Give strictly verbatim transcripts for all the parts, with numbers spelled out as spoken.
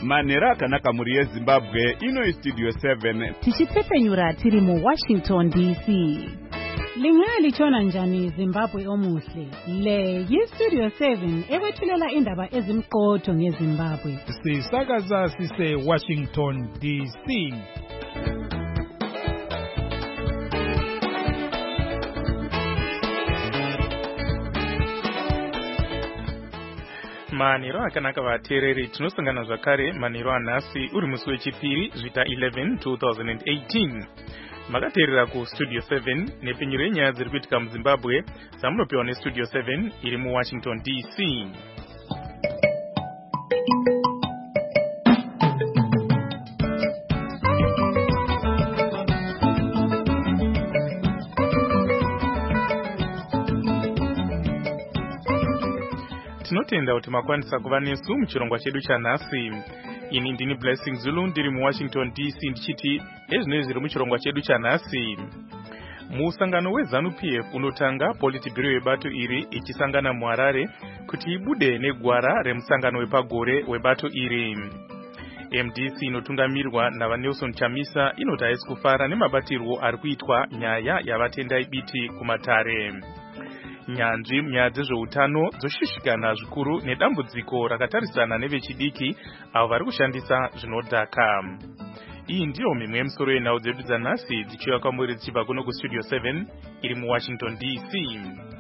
Manera akanaka muri yeZimbabwe ino Studio seven. Tichipfepenyura tiri mu Washington D C. Lingali chona njani Zimbabwe omuhle. Le yi Studio seven ewethulela indaba ezimqotho ngeZimbabwe. Sisakaza sise Washington D C. Maniro akanaka vateereri tinosangana zvakare maniro anhasi uri musi wechipiri zvita eleven two thousand eighteen. Makateerera ku Studio seven nepfenyuro yenyaya dziri kuitika muZimbabwe dzamunopiwa neStudio seven iri muWashington D C. Tinotenda kuti makwanisa kuva nesu muchirongwa chedu chanhasi. Ini ndini Blessing Zulu ndiri muWashington D C ndichiti ezvinenge zviri muchirongwa chedu chanhasi. Musangano weZANU-P F unotanga Politburo yebato iri ichisangana muHarare kuti ibude negwara remusangano wepagore webato iri. M D C inotungamirwa navaNelson Chamisa inoti haisi kufara nemabatirwo ari kuitwa nyaya yavatendai biti kumatare. Nyanzvi munyaya dzezveutano dzoshishikana zvikuru nedambudziko rakatarisana nevechidiki avo vari kushandisa zvinodhaka. Iyi ndiyo mimwe yemisoro yenhau dzedu dzanhasi dzichiuya kwamuri dzichibva kuno kuStudio seven iri muWashington D C.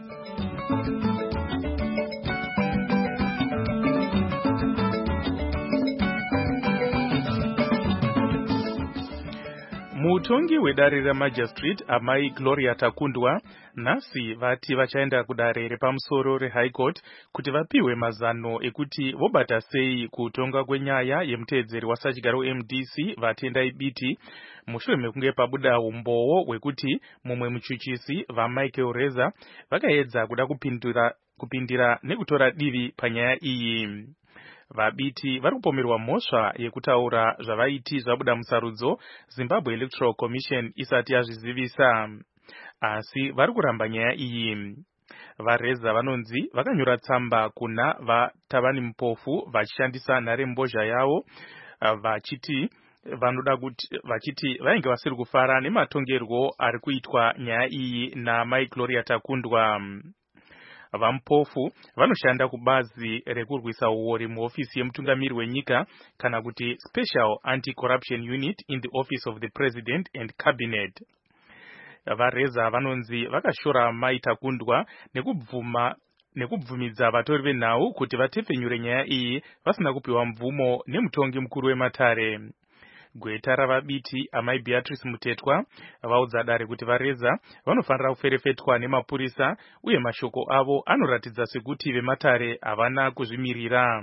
Mutongi wedare reMagistrate amai Gloria Takundwa nhasi vati vachaenda kudare repamusoro reHigh Court kuti vapiwe mazano ekuti vobata sei kutonga kwenyaya yemuteedzeri wasachigar weM D C vatendai biti mushure mekunge pabuda umbowo hwekuti mumwe muchuchisi vaMichael Reza vakaedza kuda kupindira kupindira nekutora divi panyaya iyi. Vabiti vari kupomerwa mhosva yekutaura zvavaiti zvabuda musarudzo Zimbabwe Electoral Commission isati yazvizivisa, asi vari kuramba nyaya iyi. VaReza vanonzi vakanyora tsamba kuna vaTavani Mupofu vachishandisa nharembozha yavo vachiti vanoda kuti vachiti vainge vasiri kufara nematongerwo ari kuitwa nyaya iyi naMai Gloria Takundwa. VaMupofu vanoshanda kubazi rekurwisa uori muofisi yemutungamiri wenyika kana kuti Special Anti-Corruption Unit in the Office of the President and Cabinet. VaReza vanonzi vakashora Mai Takundwa nekubvuma nekubvumidza vatori venhau kuti vatepfenyure nyaya iyi vasina kupiwa mvumo nemutongi mukuru wematare. Gweta ravabiti amai Beatrice Mutetwa vaudza dare kuti VaReza vanofanira kuferefetwa nemapurisa uye mashoko avo anoratidza sekuti vematare havana kuzvimirira.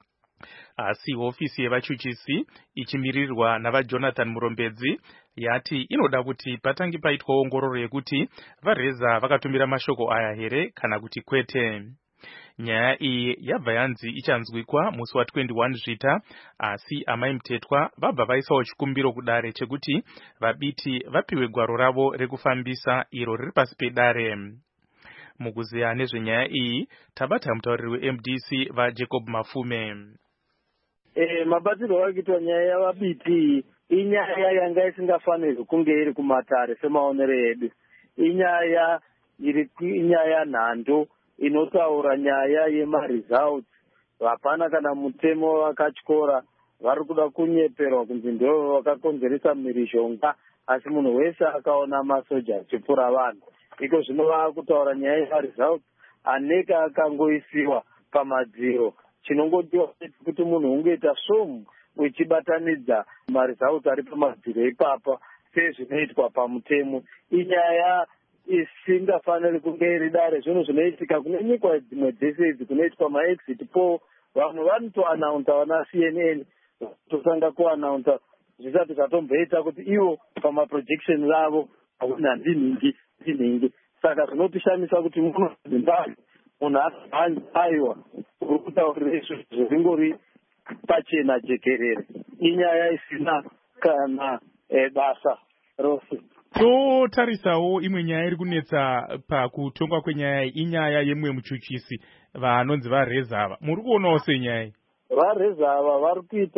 Asi ofisi yevachuchisi ichimirirwa navaJonathan Murombedzi yati inoda kuti patangi paitwa ongororo yekuti VaReza vakatumira mashoko aya here kana kuti kwete. Nyaya iyi yabva yanzi ichanzwikwa musi wa twenty-one zvita, asi amai Mutetwa vabva vaisawo chikumbiro kudare chekuti vabiti vapiwe gwaro ravo rekufambisa iro riri pasi pedare. Mukuziya nezvenyaya iyi tabata mutauriri weM D C vaJacob Mafume. Eh, mabatirwo akaitwa nyaya yavabiti inyaya yanga isingafanirwi kunge iri kumatare semaonero edu. Inyaya iri inyaya nhando inotaura nyaya yemaresults. Hapana kana mutemo wakatyora vari kuda kunyeperwa kunzi ndivo vakakonzeresa mhirizhonga, asi munhu wese akaona masoja achipfura vanhu. Iko zvino vaakutaura nyaya yemaresults aneka akangoisiwa pamadziro. Chinongodiwa kuti munhu ungoita svomu uchibatanidza maresults ari pamadziro ipapa sezvinoitwa pamutemo. Inyaya isingafaniri kunge iri dare zvinhu zvinoitika kune nyika dzimwe dzese idzi kunoitwa maexit poll. Vanhu vanotoanaunza vana C N N tosanga kuanaunza zvisati zvatomboita kuti ivo pamaprojection ravo hakuna ndinhingi ndinhingi. Saka zvinotishamisa kuti muno Zimbabwe munhu aiwa uri kutaurira izvo zvingori pachena jekerere. Inyaya isina kana basa rose. Totarisawo imwe nyaya iri kunetsa pakutongwa kwenyaya inyaya yemwe muchuchisi vanonzi VaReza ava. Muri kuonawo senyaya? VaReza ava vari kuita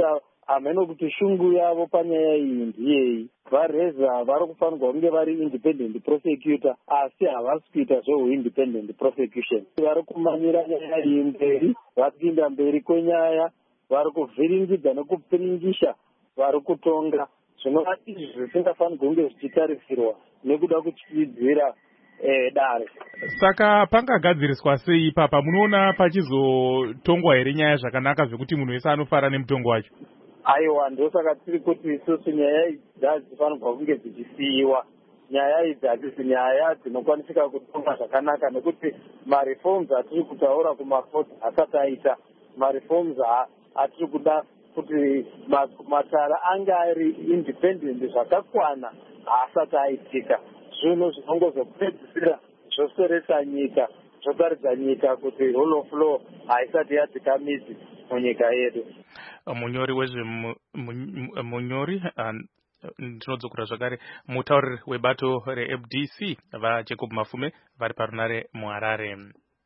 hameno kuti shungu yavo panyaya iyi ndiyei. Vareza vari kufanirwa kunge vari independent prosecutor asi havasi kuita zvehu-independent prosecution. Vari kumanyira nyaya iyi mberi, vari kuinda mberi kwenyaya, vari kuvhiringidza nekupiringisha vari kutonga. Zvinova izvi zvisingafanirwi kunge zvichitarisirwa nekuda kuchidzira eh, dare. Saka pangagadziriswa sei ipapa? Munoona pachizotongwa here nyaya zvakanaka zvekuti munhu wese anofara nemutongo wacho? Aiwa, ndosaka tiri kuti isusu nyaya idzi dzinofanirwa kunge dzichisiyiwa. Nyaya idzi hadzisi nyaya dzinokwanisika kutonga zvakanaka, nekuti mareforms atiri kutaura kumafoti asati aita. Mareforms atiri kuda kuti matara anga ari independent zvakakwana haasati aitika. Zvino zvinongozopedzisira zvoseresa nyika, zvotaridza nyika kuti rule of law haisati yadzika midzi munyika yedu. Munyori wezve munyori ndinodzokera zvakare mutauriri webato re-F D C vaJacob Mafume vari parunare muHarare.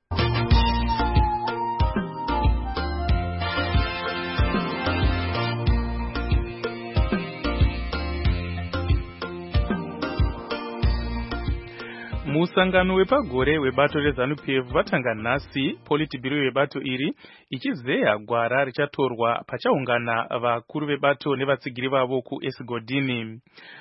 Musangano wepagore webato reZANU-P F vatanga nhasi politibhiro yebato iri ichizeya gwara richatorwa pachaungana vakuru vebato nevatsigiri vavo kuEsigodini.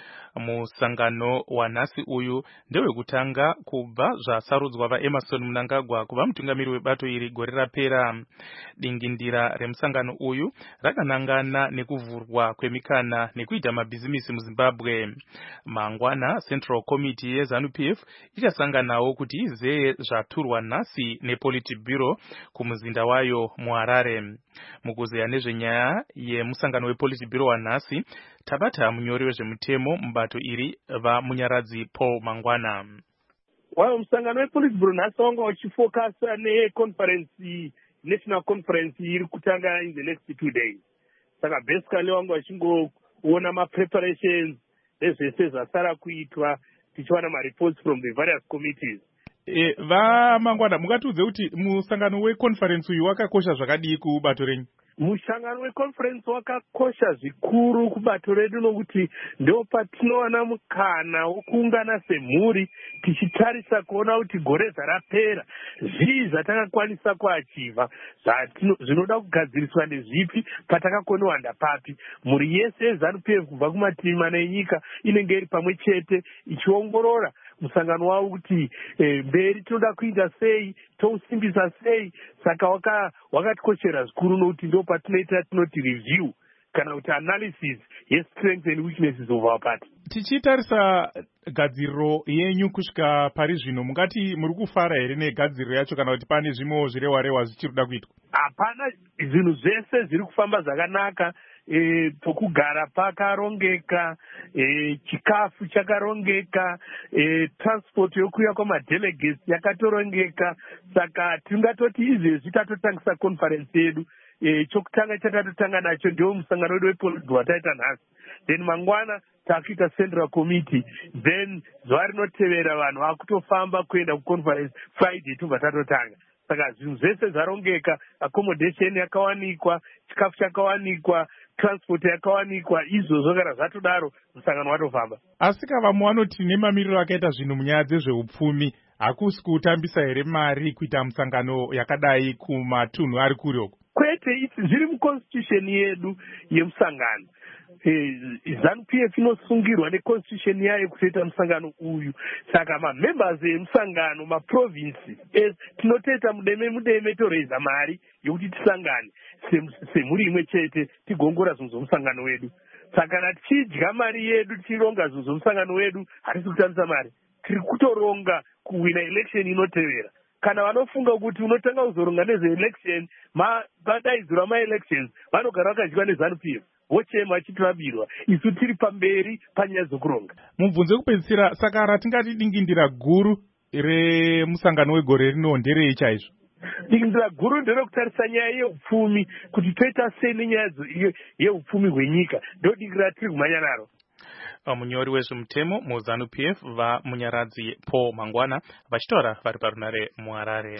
Musangano wanhasi uyu ndewekutanga kubva zvasarudzwa vaEmerson Mnangagwa kuva mutungamiri webato iri gore rapera. Dingindira remusangano uyu rakanangana nekuvhurwa kwemikana nekuita mabhizimisi muZimbabwe. Mangwana Central Committee yeZANU-P F ichasanganawo kuti izeye zvaturwa nhasi nePolitburo kumuzinda wayo muHarare. Mukuzeya nezvenyaya yemusangano wePolitburo wanhasi, tabata munyori wezvemutemo mubato iri vamunyaradzi Paul Mangwana. Well, musangano wePolitburo nhasi wanga uchifokasa neconference, national conference iri kutanga in the next two days. Saka basically wanga wachingoona ma-preparations nezvese zvasara kuitwa, tichiwana ma-reports from the various committees. E, va Mangwana, mungatiudze kuti musangano weconference uyu wakakosha zvakadii kubato renyu? Mushangano weconference wakakosha zvikuru kubato redu nokuti ndio patinowana mukana wokuungana semhuri tichitarisa kuona kuti gore rapera zvii zvatakakwanisa kuachiva, zvinoda kugadziriswa nezvipi, patakakoniwanda papi. Mhuri yese yeZANU-P F kubva kumativi mana enyika inenge iri pamwe chete ichiongorora musangano wavo kuti e, mberi tinoda kuita sei, tousimbisa sei. Saka waka wakatikoshera zvikuru nokuti ndio patinoita tinoti review kana kuti analysis ye-strengths and weaknesses of our party. Tichitarisa gadziriro yenyu kusvika pari zvino, mungati muri kufara here negadziriro yacho kana kuti pane zvimwe zvirewa-rewa zvichiri kuda kuitwa? Hapana, zvinhu zvese zviri kufamba zvakanaka. E, pokugara pakarongeka, e, chikafu chakarongeka, e, transport yokuya kwamadelegates yakatorongeka. Saka tingatoti izvezvi tatotangisa conference yedu. E, chokutanga chatatotanga nacho ndio musangano wedu wePolitburo wataita nhasi. Then mangwana takuita central committee, then zuva rinotevera vanhu vakutofamba kuenda kuconference Friday tobva tatotanga. Saka zvinhu zvese zvarongeka, accommodation yakawanikwa, chikafu chakawanikwa, transport yakawanikwa, izvozvo kana zvatodaro musangano watofamba. Asi kava muwanoti nemamiriro akaita zvinhu munyaya dzezveupfumi hakusi kutambisa here mari kuita musangano yakadai kumatunhu ari kure uko? Kwete, zviri muconstitution yedu yemusangano. Eh, ZANU-P F inosungirwa neconstitution yayo kutoita musangano uyu. Saka mamembers emusangano, maprovinsi, eh, tinotoita mudeme mudeme toreiza mari yokuti tisangane semhuri imwe chete tigongora zvinhu zvomusangano wedu. Saka kana tichidya mari yedu tichironga zvinhu zvomusangano wedu hatisi kutambisa mari, tiri kutoronga kuwina election inotevera. Kana vanofunga kuti unotanga kuzoronga nezveelection, padaidzirwa ma-elections vanogara vakadyiwa neZANU-P F, vochema vachitivabirwa, isu tiri pamberi panyaya dzokuronga. Mubvunze kupedzisira, saka ratingati dingindira guru remusangano wegore rino nderei chaizvo? Dingindira guru nderekutarisa nyaya yeupfumi, kuti toita sei nenyaya yeupfumi hwenyika, ndo dingindira tiri kumhanya naro. Munyori wezvemutemo muZANU-P F vamunyaradzi Paul Mangwana vachitaura vari parunare muHarare.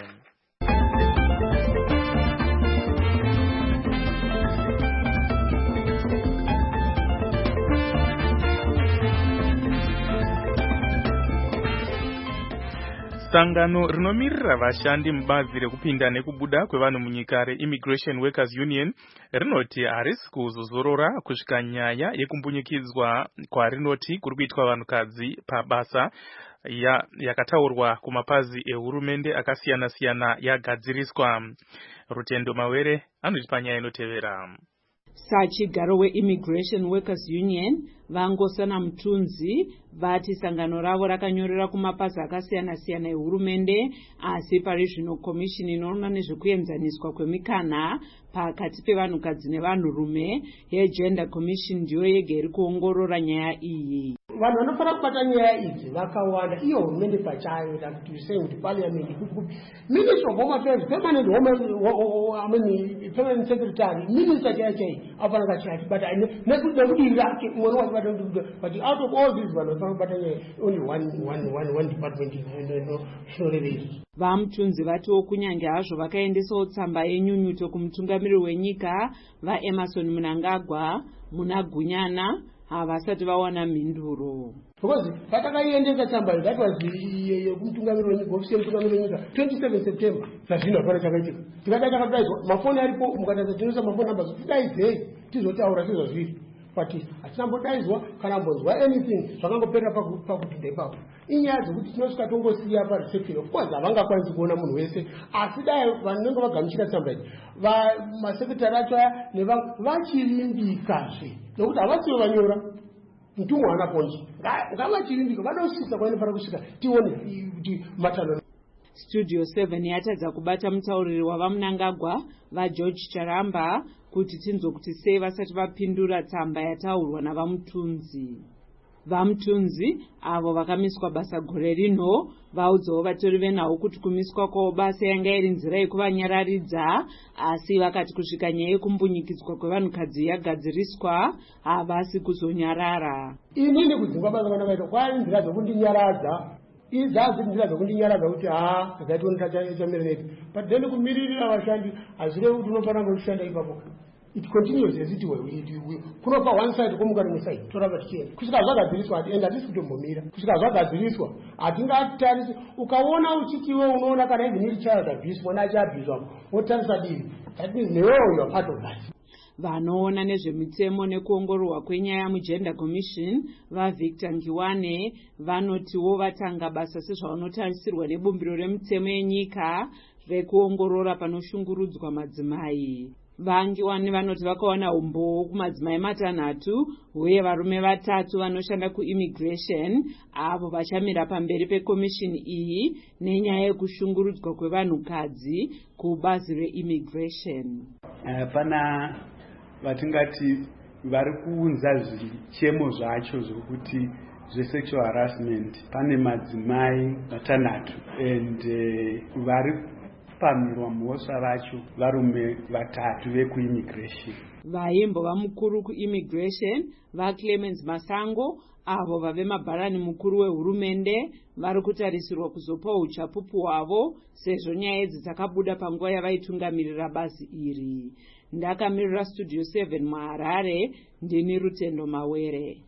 Sangano rinomirira vashandi mubazi rekupinda nekubuda kwevanhu munyika reImmigration Workers Union rinoti harisi kuzozorora kusvika nyaya yekumbunyikidzwa kwarinoti kuri kuitwa vanhukadzi pabasa ya yakataurwa kumapazi ehurumende akasiyana-siyana yagadziriswa. Rutendo Mawere anotipa nyaya inotevera. Sachigaro weImmigration Workers Union Vangosana Mtunzi vati sangano ravo rakanyorera kumapazi akasiyana-siyana ehurumende asi pari zvino komishini inoona nezvekuenzaniswa kwemikana pakati pevanhukadzi nevanhurume yeGender Commission ndiyo yega iri kuongorora nyaya iyi. Vanhu vanofana kubata nyaya idzi vakawanda, iyo hurumende pachayo, like you say, with parliament, Minister of Home Affairs, permanent home, I mean, permanent secretary, minister chaichai, apana kachati, but I never know but out of all these ones, only one, one, one, one department is no relation. Vamtunzi vatiwo kunyange hazvo vakaendesawo tsamba yenyunyuto kumutungamiriri wenyika vaEmmerson Mnangagwa muna Gunyana havasati vawana mhinduro. Because patakaendesa tsamba iyi, that was kumutungamiriri wenyika, ofisi yemutungamiriri wenyika, twenty-seven September. Zvazvino hapana chakaitika. Tikada takadaizwa, mafoni aripo, mukataza tinoisa mafoni numbers, tidaidzei tizotaura sezvazviri. But atinambodaizwa kana mbonzwa anything zvakangopera pakupinda ipapo. Inyaya dzekuti tinosvika tongosiya pareception, of course havangakwanisi kuona munhu wese, asi dai vanenge vagamuchira tsamba idzi masekretari acho aya nevamwe vachirimbikazve nokuti havasiwo vanyora mutumwa haana ponji ngavachirimbika vanosvisa kwainofana kusvika tione kuti matano. Studio seven yatadza kubata mutauriri wavaMnangagwa vaGeorge Charamba kuti tinzwe kuti sei vasati vapindura tsamba yataurwa navaMutunzi. VaMutunzi avo vakamiswa basa gore rino vaudzawo vatori venhau kuti kumiswa kwavo basa yanga iri nzira yekuvanyararidza, asi vakati kusvika nyaya yekumbunyikidzwa kwevanhukadzi yagadziriswa havasi kuzonyarara. Inini kudzingwa basa vana vaita kwai nzira dzokundinyaradza izazi nzira dzokundinyaradza kuti haa zakaitiona tachamirira but then kumiririra vashandi hazvirevi kuti unofana kushanda ipapo. It continues as it were. Kunopa one side kumuka rimwe side torava tichienda kusvika zvagadziriswa ati enda tisi kutombomira kusvika zvagadziriswa hatingatarisi. Ukaona uchitiwe unoona kana even iri child abuse mwana achiabhuswa wotarisa divi, that means newewo you are part of that. Vanoona nezvemitsemo nekuongororwa kwenyaya muGender Commission vaVictor Ngiwane vanotiwo vatanga basa sezvavanotarisirwa nebumbiro remitsemo yenyika rekuongorora panoshungurudzwa madzimai. Vangiwani vanoti vakaona umbowo kumadzimai matanhatu uye varume vatatu vanoshanda kuimmigration avo vachamira pamberi pekomishini iyi nenyaya yekushungurudzwa kwevanhukadzi kubazi reimmigration. Uh, pana vatingati vari kuunza zvichemo zvacho zvokuti zvesexual harassment pane madzimai matanhatu and uh, vari pamirwa mhosva vacho varume vatatu vekuimmigration. Vaimbova mukuru kuimmigration vaClemens Masango avo vave mabharani mukuru wehurumende vari kutarisirwa kuzopa uchapupu hwavo sezvo nyaya idzi dzakabuda panguva yavaitungamirira bazi iri. Ndakamirira Studio seven muHarare, ndini Rutendo Mawere.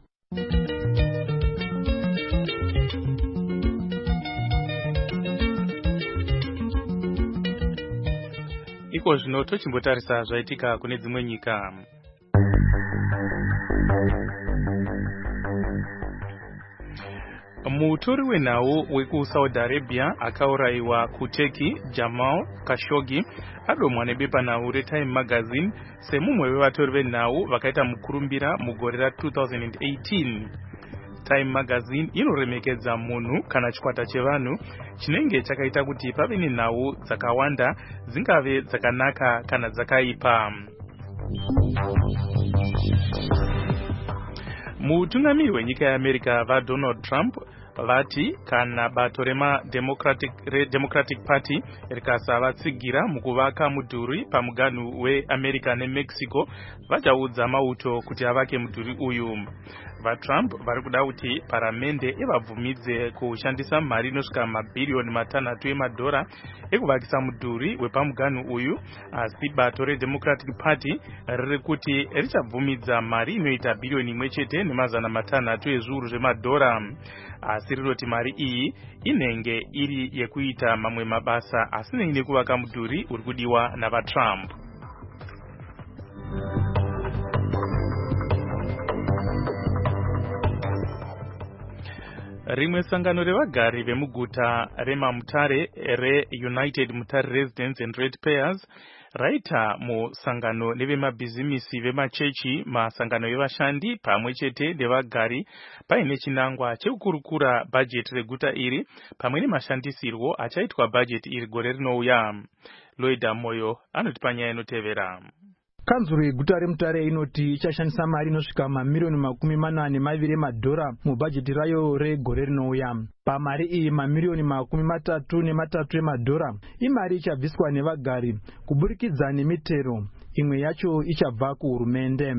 Iko zvino tochimbotarisa zvaitika kune dzimwe nyika. Mutori wenhau wekuSaudi Arabia akaurayiwa kuTurkey Jamal Khashoggi adomwa nebepanhau reTime Magazine semumwe wevatori venhau vakaita mukurumbira mugore ra two thousand eighteen. Time Magazine inoremekedza munhu kana chikwata chevanhu chinenge chakaita kuti pave nenhau dzakawanda dzingave dzakanaka kana dzakaipa. Mutungamiri wenyika yeAmerica vaDonald Trump vati kana bato rema Democratic, Democratic Party rikasavatsigira mukuvaka mudhuri pamuganhu weAmerica neMexico vachaudza mauto kuti avake mudhuri uyu. VaTrump vari kuda kuti paramende ivabvumidze kushandisa mari inosvika mabhiriyoni matanhatu emadhora ekuvakisa mudhuri wepamuganhu uyu, asi bato reDemocratic Party riri kuti richabvumidza mari inoita bhiriyoni imwe chete nemazana matanhatu ezviuru zvemadhora. asi rinoti mari iyi inenge iri yekuita mamwe mabasa asinei nekuvaka mudhuri uri kudiwa navaTrump. Rimwe sangano revagari vemuguta reMamutare reUnited Mutare Residents and Ratepayers raita musangano nevemabhizimisi vemachechi, masangano evashandi pamwe chete nevagari paine chinangwa chekukurukura bhajeti reguta iri pamwe nemashandisirwo achaitwa bhajeti iri gore rinouya. Loida Moyo anoti panyaya inotevera. Kanzuro yeguta reMutare inoti ichashandisa mari inosvika mamiliyoni makumi mana nemaviri emadhora mubhajeti rayo regore rinouya. Pamari iyi mamiliyoni makumi matatu nematatu emadhora imari ichabviswa nevagari kuburikidza nemitero, imwe yacho ichabva kuhurumende.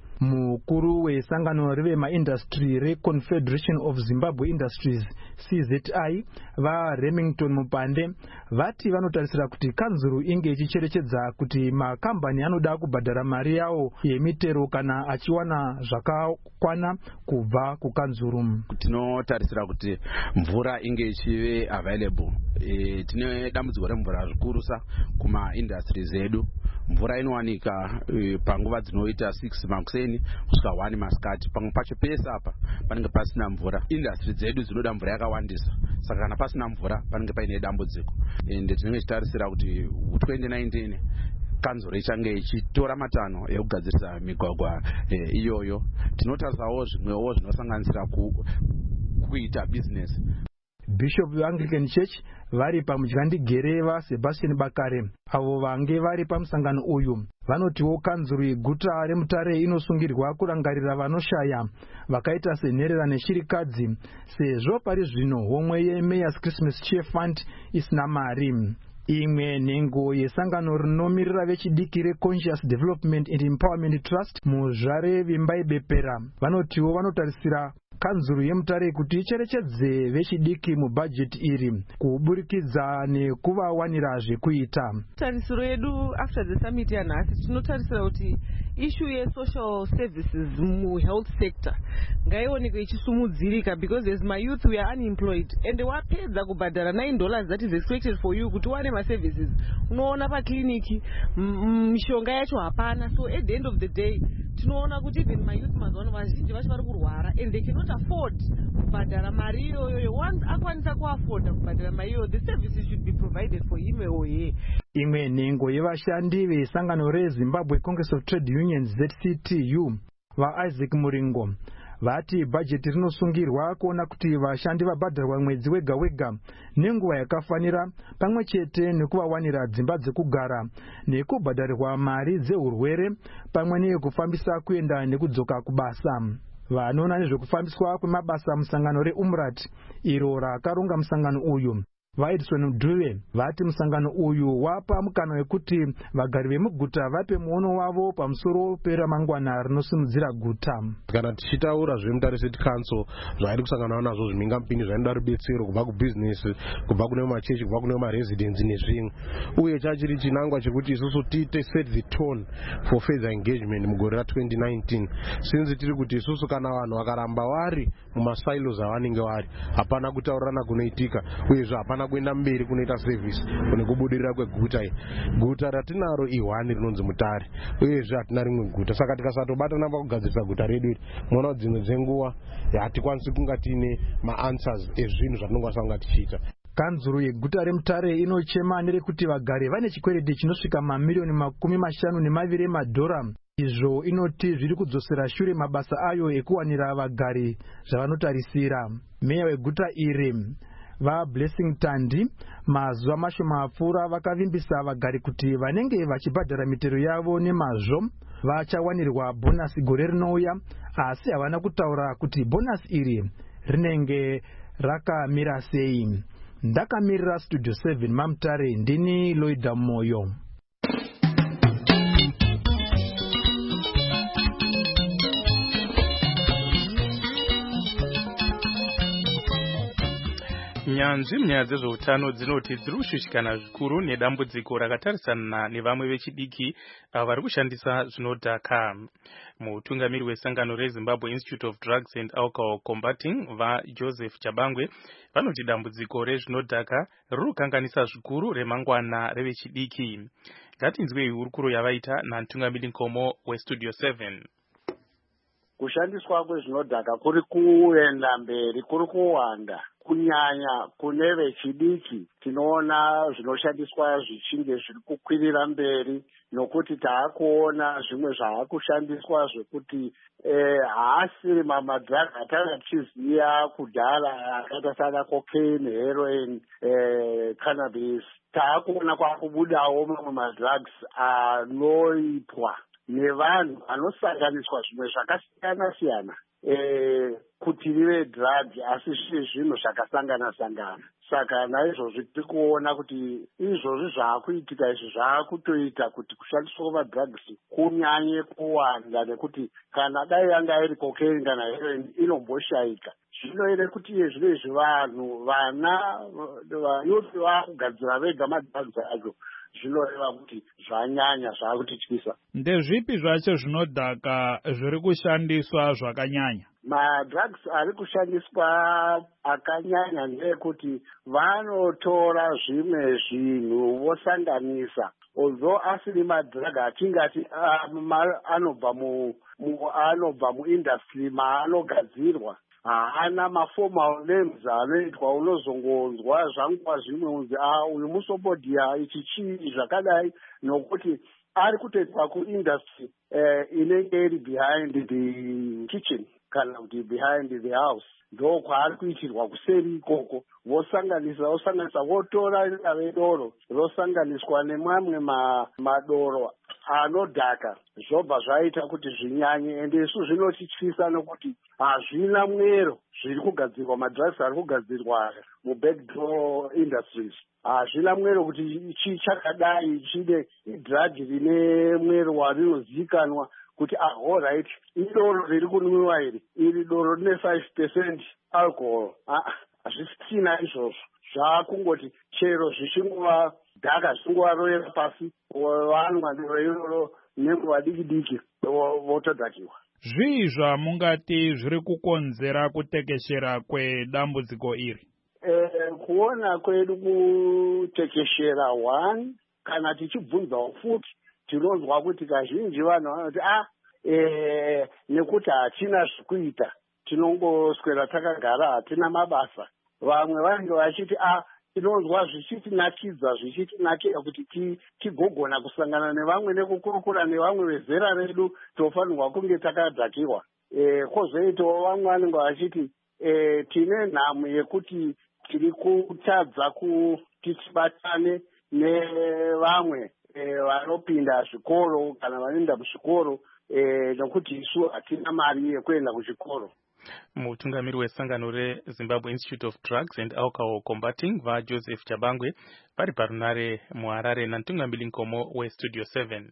Mukuru wesangano revemaindastry reConfederation of Zimbabwe Industries C Z I vaRemington Mupande vati vanotarisira kuti kanzuro inge ichicherechedza kuti makambani anoda kubhadhara mari yawo yemitero kana achiwana zvakakwana kubva kukanzuro. Tinotarisira kuti mvura inge ichive available. E, tine dambudziko remvura zvikurusa kuma industries edu. Mvura inowanika e, panguva dzinoita six makuseni kusvika one masikati. Pamwe pacho pese apa panenge pasina mvura. Industries dzedu dzinoda mvura yakawandisa. Saka kana pasina mvura panenge paine dambudziko. Ende tinenge tichitarisira kuti twenty nineteen kanzuro ichange ichitora matanho ekugadzirisa migwagwa e, iyoyo. Tinotarisawo zvimwewo zvinosanganisira ku, kuita business. Bishop Anglican Church vari pamudyandegere vaSebastian Bakare avo vange vari pamusangano uyu vanotiwo kanzuro yeguta reMutare inosungirwa kurangarira vanoshaya vakaita senherera neshirikadzi sezvo pari zvino homwe yeMayors Christmas Cheer Fund isina mari. Imwe nhengo yesangano rinomirira vechidiki reConscious Development and Empowerment Trust muzvare vimbaibepera vanotiwo vanotarisira kanzuro yeMutare kuti icherechedze vechidiki mubhajeti iri kuburikidza nekuvawanira zvekuita. Tarisiro yedu after the summit yanhasi tinotarisira kuti issue ye-social services mu-health sector ngaionekwe ichisumudzirika because as my youth we are unemployed and wapedza kubhadhara nine dollars that is expected for you kuti wane ma-services unoona pakliniki mishonga yacho hapana. So at the end of the day tinoona kuti even my youth mazano vazhinji vacho vari kurwara and they cannot afford kubhadhara mari iyoyo. Once akwanisa kuafforda kubhadhara mari iyoyo the services should be provided for him or her. Imwe nhengo yevashandi vesangano reZimbabwe Congress of Trade Unions Z C T U vaIsaac Muringo vati bhajeti rinosungirwa kuona kuti vashandi vabhadharwa mwedzi wega wega nenguva yakafanira pamwe chete nekuvawanira dzimba dzekugara nekubhadharirwa mari dzehurwere pamwe neyekufambisa kuenda nekudzoka kubasa. Vanoona nezvekufambiswa kwemabasa musangano reUmrat iro rakaronga musangano uyu vaEdison Mduve vati musangano uyu wapa mukana wekuti vagari vemuguta vape muono wavo pamusoro peramangwana rinosimudzira guta. Kana tichitaura zveMutare City Council zvairi kusangana nazvo zvimhingamupini zvainoda rubetsero kubva kubusiness, kubva kune machechi, kubva kune maresidents nezvimwe, uye chachiri chinangwa chekuti isusu tiite set the tone for further engagement mugore ra twenty nineteen since tiri kuti isusu kana vanhu vakaramba vari mumasilos avanenge vari hapana kutaurirana kunoitika uyezve hapana kuenda mberi kunoita service kune kubudirira kweguta. Guta ratinaro ihwani rinonzi Mutare uyezve hatina rimwe guta, saka tikasatobatana pakugadzirisa guta redu iri muona dzimwe dzenguva hatikwanisi kunga tiine maanswers ezvinhu zvatinongwanisa kunga tichiita. Kanzuro yeguta reMutare inochema nerekuti vagari vane chikwereti chinosvika mamiliyoni makumi mashanu nemaviri emadhora. Izvo inoti zviri kudzosera shure mabasa ayo ekuwanira vagari zvavanotarisira. Meya weguta iri vaBlessing Tandi mazuva mashoma apfuura vakavimbisa vagari kuti vanenge vachibhadhara mitero yavo nemazvo vachawanirwa bonasi gore rinouya, asi havana kutaura kuti bonasi iri rinenge rakamira sei. Ndakamirira Studio seven Mamutare, ndini Loida Moyo. nyanzvi munyaya dzezveutano dzinoti dziri kushushikana zvikuru nedambudziko rakatarisana nevamwe vechidiki avo vari kushandisa zvinodhaka. Mutungamiri wesangano reZimbabwe Institute of Drugs and Alcohol Combating vaJoseph Chabangwe vanoti dambudziko rezvinodhaka riri kukanganisa zvikuru remangwana revechidiki. Ngatinzwei hurukuro yavaita namutungamiri nkomo weStudio seven. Kushandiswa kwezvinodhaka kuri kuenda mberi, kuri kuwanda kunyanya kune vechidiki. Tinoona zvinoshandiswa zvichinge zviri kukwirira mberi, nokuti taakuona zvimwe zvaakushandiswa zvekuti haasiri mamadhraga atanga tichiziva kudhara akaita sana cocaine, heroin, cannabis. Taakuona kwakubudawo mamwe madrugs anoitwa nevanhu vanosanganiswa zvimwe zvakasiyana siyana kuti rive drug asi zviri zvinhu zvakasangana sangana. Saka naizvozvi tiri kuona kuti izvozvi zvaakuitika izvi zvaakutoita kuti kushandiswa kwamadrugs kunyanye kuwanda, nekuti kana dai yanga iri cocaine kana heroin inomboshaika. Zvinoita kuti zvino izvi vanhu vana vayuthi vaakugadzira vega madrugs acho zvinoreva kuti zvanyanya zvakutityisa. Ndezvipi zvacho zvinodhaka zviri kushandiswa zvakanyanya? Madrugs ari kushandiswa akanyanya ndeyekuti vanotora zvimwe zvinhu vosanganisa, although asiri madrug atingati anobva mu anobva muindustry maanogadzirwa. Haana maformal names anoitwa unozongonzwa zvanguva zvimwe unzi ah uyu musobhodhia ichi chii zvakadai, nokuti ari kutoitwa kuindustry inenge iri behind the kitchen kana kuti behind the house. Ndo kwaari kuitirwa kuseri ikoko, vosanganisa vosanganisa votora ringave doro rosanganiswa nemamwe madoro anodhaka, zvobva zvaita kuti zvinyanye. Ende isu zvinotityisa nokuti hazvina mwero zviri kugadzirwa, madrugs ari kugadzirwa mubackdoor industries hazvina mwero kuti chii chakadai chide drug rine mwero warinozikanwa kuti ah alright idoro riri kunwiwa iri iri doro rine five percent alcohol. Hazvisina izvozvo, zvakungoti chero zvichingova dhaka zvingovaroyera pasi vanwa doro iroro nenguva diki diki votodhakiwa. Zvii zvamungati zviri kukonzera kutekeshera kwedambudziko iri? Kuona kwedu kutekeshera one, kana tichibvunzawo futi tinonzwa kuti kazhinji vanhu vanoti ah nekuti hatina zvekuita tinongoswera takagara hatina mabasa. Vamwe vanenge vachiti ah tinonzwa zvichitinakidza zvichitinakira kuti tigogona kusangana nevamwe nekukurukura nevamwe vezera redu, tofanirwa kunge takadhakiwa. Kwozoitawo vamwe vanenge vachiti tine nhamo yekuti tiri kutadza kuti tibatane nevamwe vanopinda zvikoro kana vanoenda muzvikoro nokuti isu hatina mari yekuenda kuchikoro. Mutungamiri wesangano reZimbabwe Institute of Drugs and Alcohol Combating vaJoseph Chabangwe vari parunare muHarare namutungamiri nkomo weStudio seven.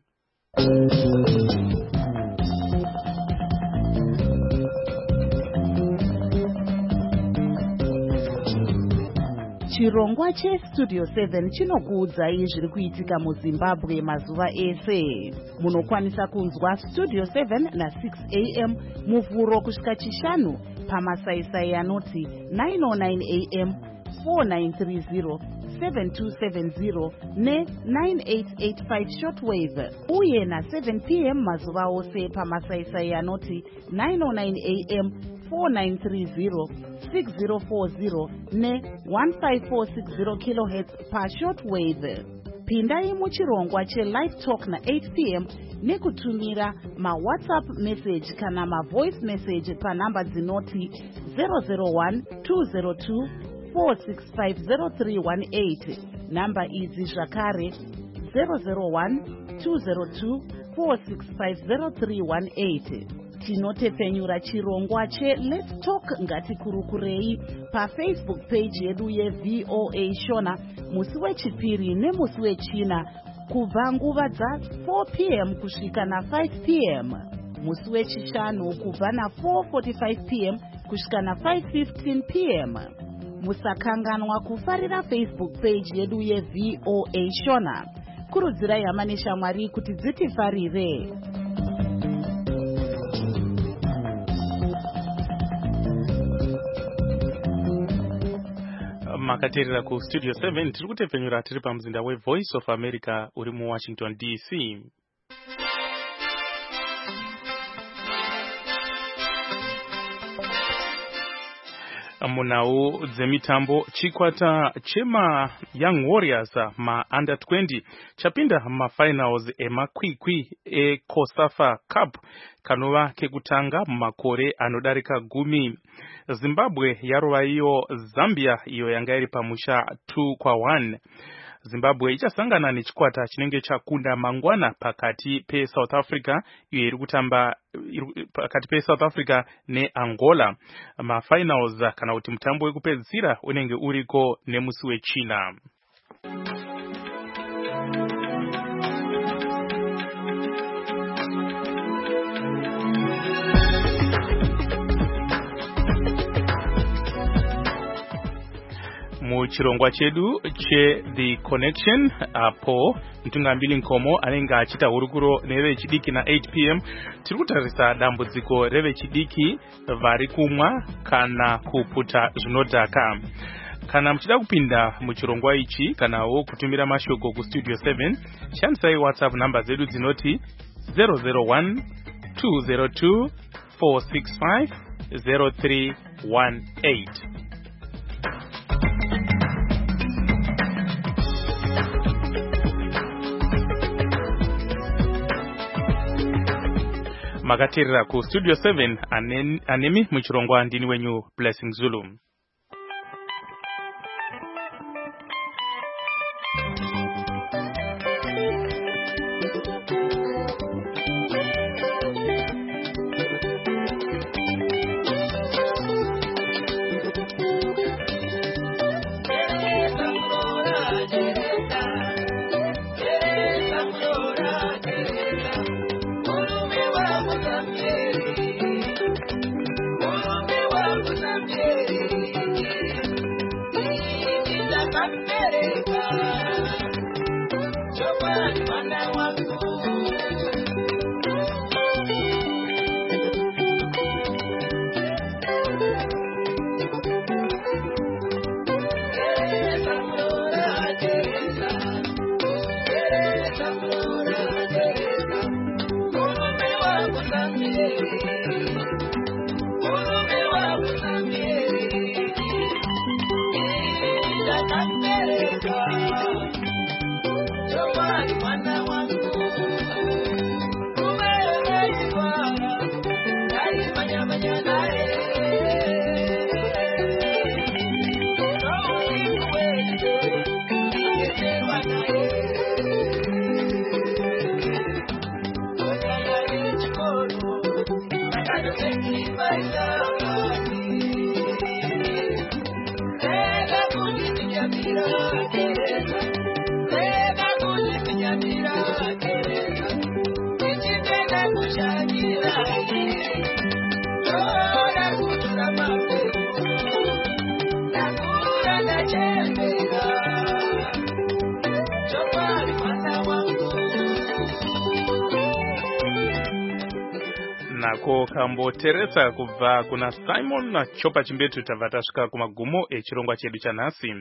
Chirongwa cheStudio seven chinokuudzai zviri kuitika muZimbabwe mazuva ese. Munokwanisa kunzwa Studio seven na six a m muvhuro kusvika chishanu pamasaisai anoti nine oh nine a m, four nine three zero, seven two seven zero ne nine eight eight five shortwave, uye na seven p m mazuva ose pamasaisai anoti nine oh nine a m, four nine three zero, six zero four zero ne one five four six zero kilohertz pa shortwave. Pindai muchirongwa cheLive Talk na eight p m nekutumira mawhatsapp message kana mavoice message panamba dzinoti zero zero one two zero two four six five zero three one eight. Namba idzi zvakare zero zero one two zero two four six five zero three one eight. Tinotepfenyura chirongwa che Let's Talk ngatikurukurei paFacebook page yedu yeV O A Shona musi wechipiri nemusi wechina kubva nguva dza four p m kusvika na five p m, musi wechishanu kubva na four forty-five p m kusvika na five fifteen p m. musakanganwa kufarira Facebook page yedu yeV O A Shona. Kurudzirai hama neshamwari kuti dzitifarire. Makaterera ku Studio seven tiri kutepfenyura tiri pamuzinda we Voice of America uri mu Washington D C. Munau dzemitambo chikwata chema Young Warriors ma under twenty chapinda ma finals emakwikwi e Kosafa Cup kanova kekutanga makore anodarika gumi. Zimbabwe yarova iyo Zambia iyo yanga iri pamusha two kwa one. Zimbabwe ichasangana nechikwata chinenge chakunda mangwana pakati pe South Africa iyo iri kutamba pakati pe South Africa ne Angola. Ma finals kana kuti mutambo wekupedzisira unenge uriko nemusi wechina. Muchirongwa chedu che The Connection apo mtungambili nkomo anenga achita hurukuro neve chidiki na eight p m tiri kutarisa dambudziko reve chidiki vari kumwa kana kuputa zvinodhaka. Kana mchida kupinda muchirongwa ichi kanawo kutumira mashoko ku Studio seven shandisai WhatsApp number zedu dzinoti zero zero one two zero two four six five zero three one eight. Makaterera ku Studio seven anemi muchirongwa ndini wenyu Blessing Zulu. Nako kambo Teresa kubva kuna Simon na chopa chimbetu tavatashika kumagumo echirongwa chedu chanhasi.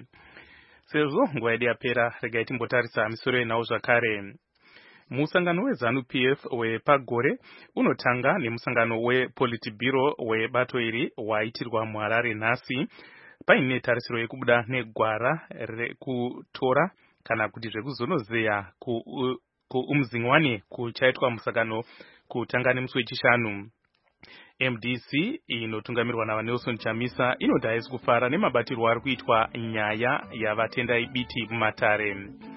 Sezvo nguva yedu yapera regai timbotarisa misoro enawo zvakare. Musangano weZANU P F wepagore unotanga nemusangano wePolitburo webato iri waitirwa muHarare nhasi paine tarisiro yekubuda negwara rekutora kana kuti zvekuzonozeya ku kuumzingwane kuchaitwa musangano kutanga nemusi wechishanu. M D C inotungamirwa naVanelson Chamisa inoti haisi kufara nemabatirwo ari kuitwa nyaya yavatendai biti mumatare.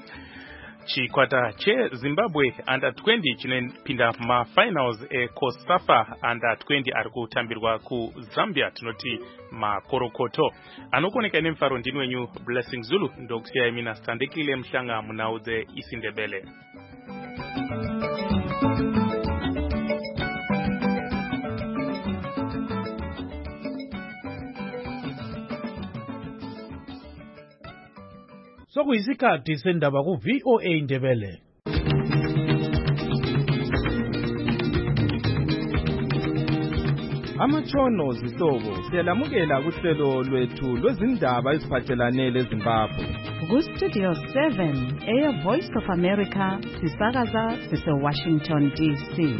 Chikwata cheZimbabwe under twenty chinopinda mafinals eCosafa under twenty ari kutambirwa kuZambia tinoti makorokoto. Anokoneka nemfaro ndini wenyu Blessing Zulu ndokusiyai mina standekile mhlanga munaudze isindebele. sekuyisikhathi sendaba ku-V O A Ndebele. Amatshono zihlobo siyalamukela kuhlelo lwethu lwezindaba eziphathelane leZimbabwe. Ku-Studio seven, Air Voice of America, sisakaza sise-Washington D C.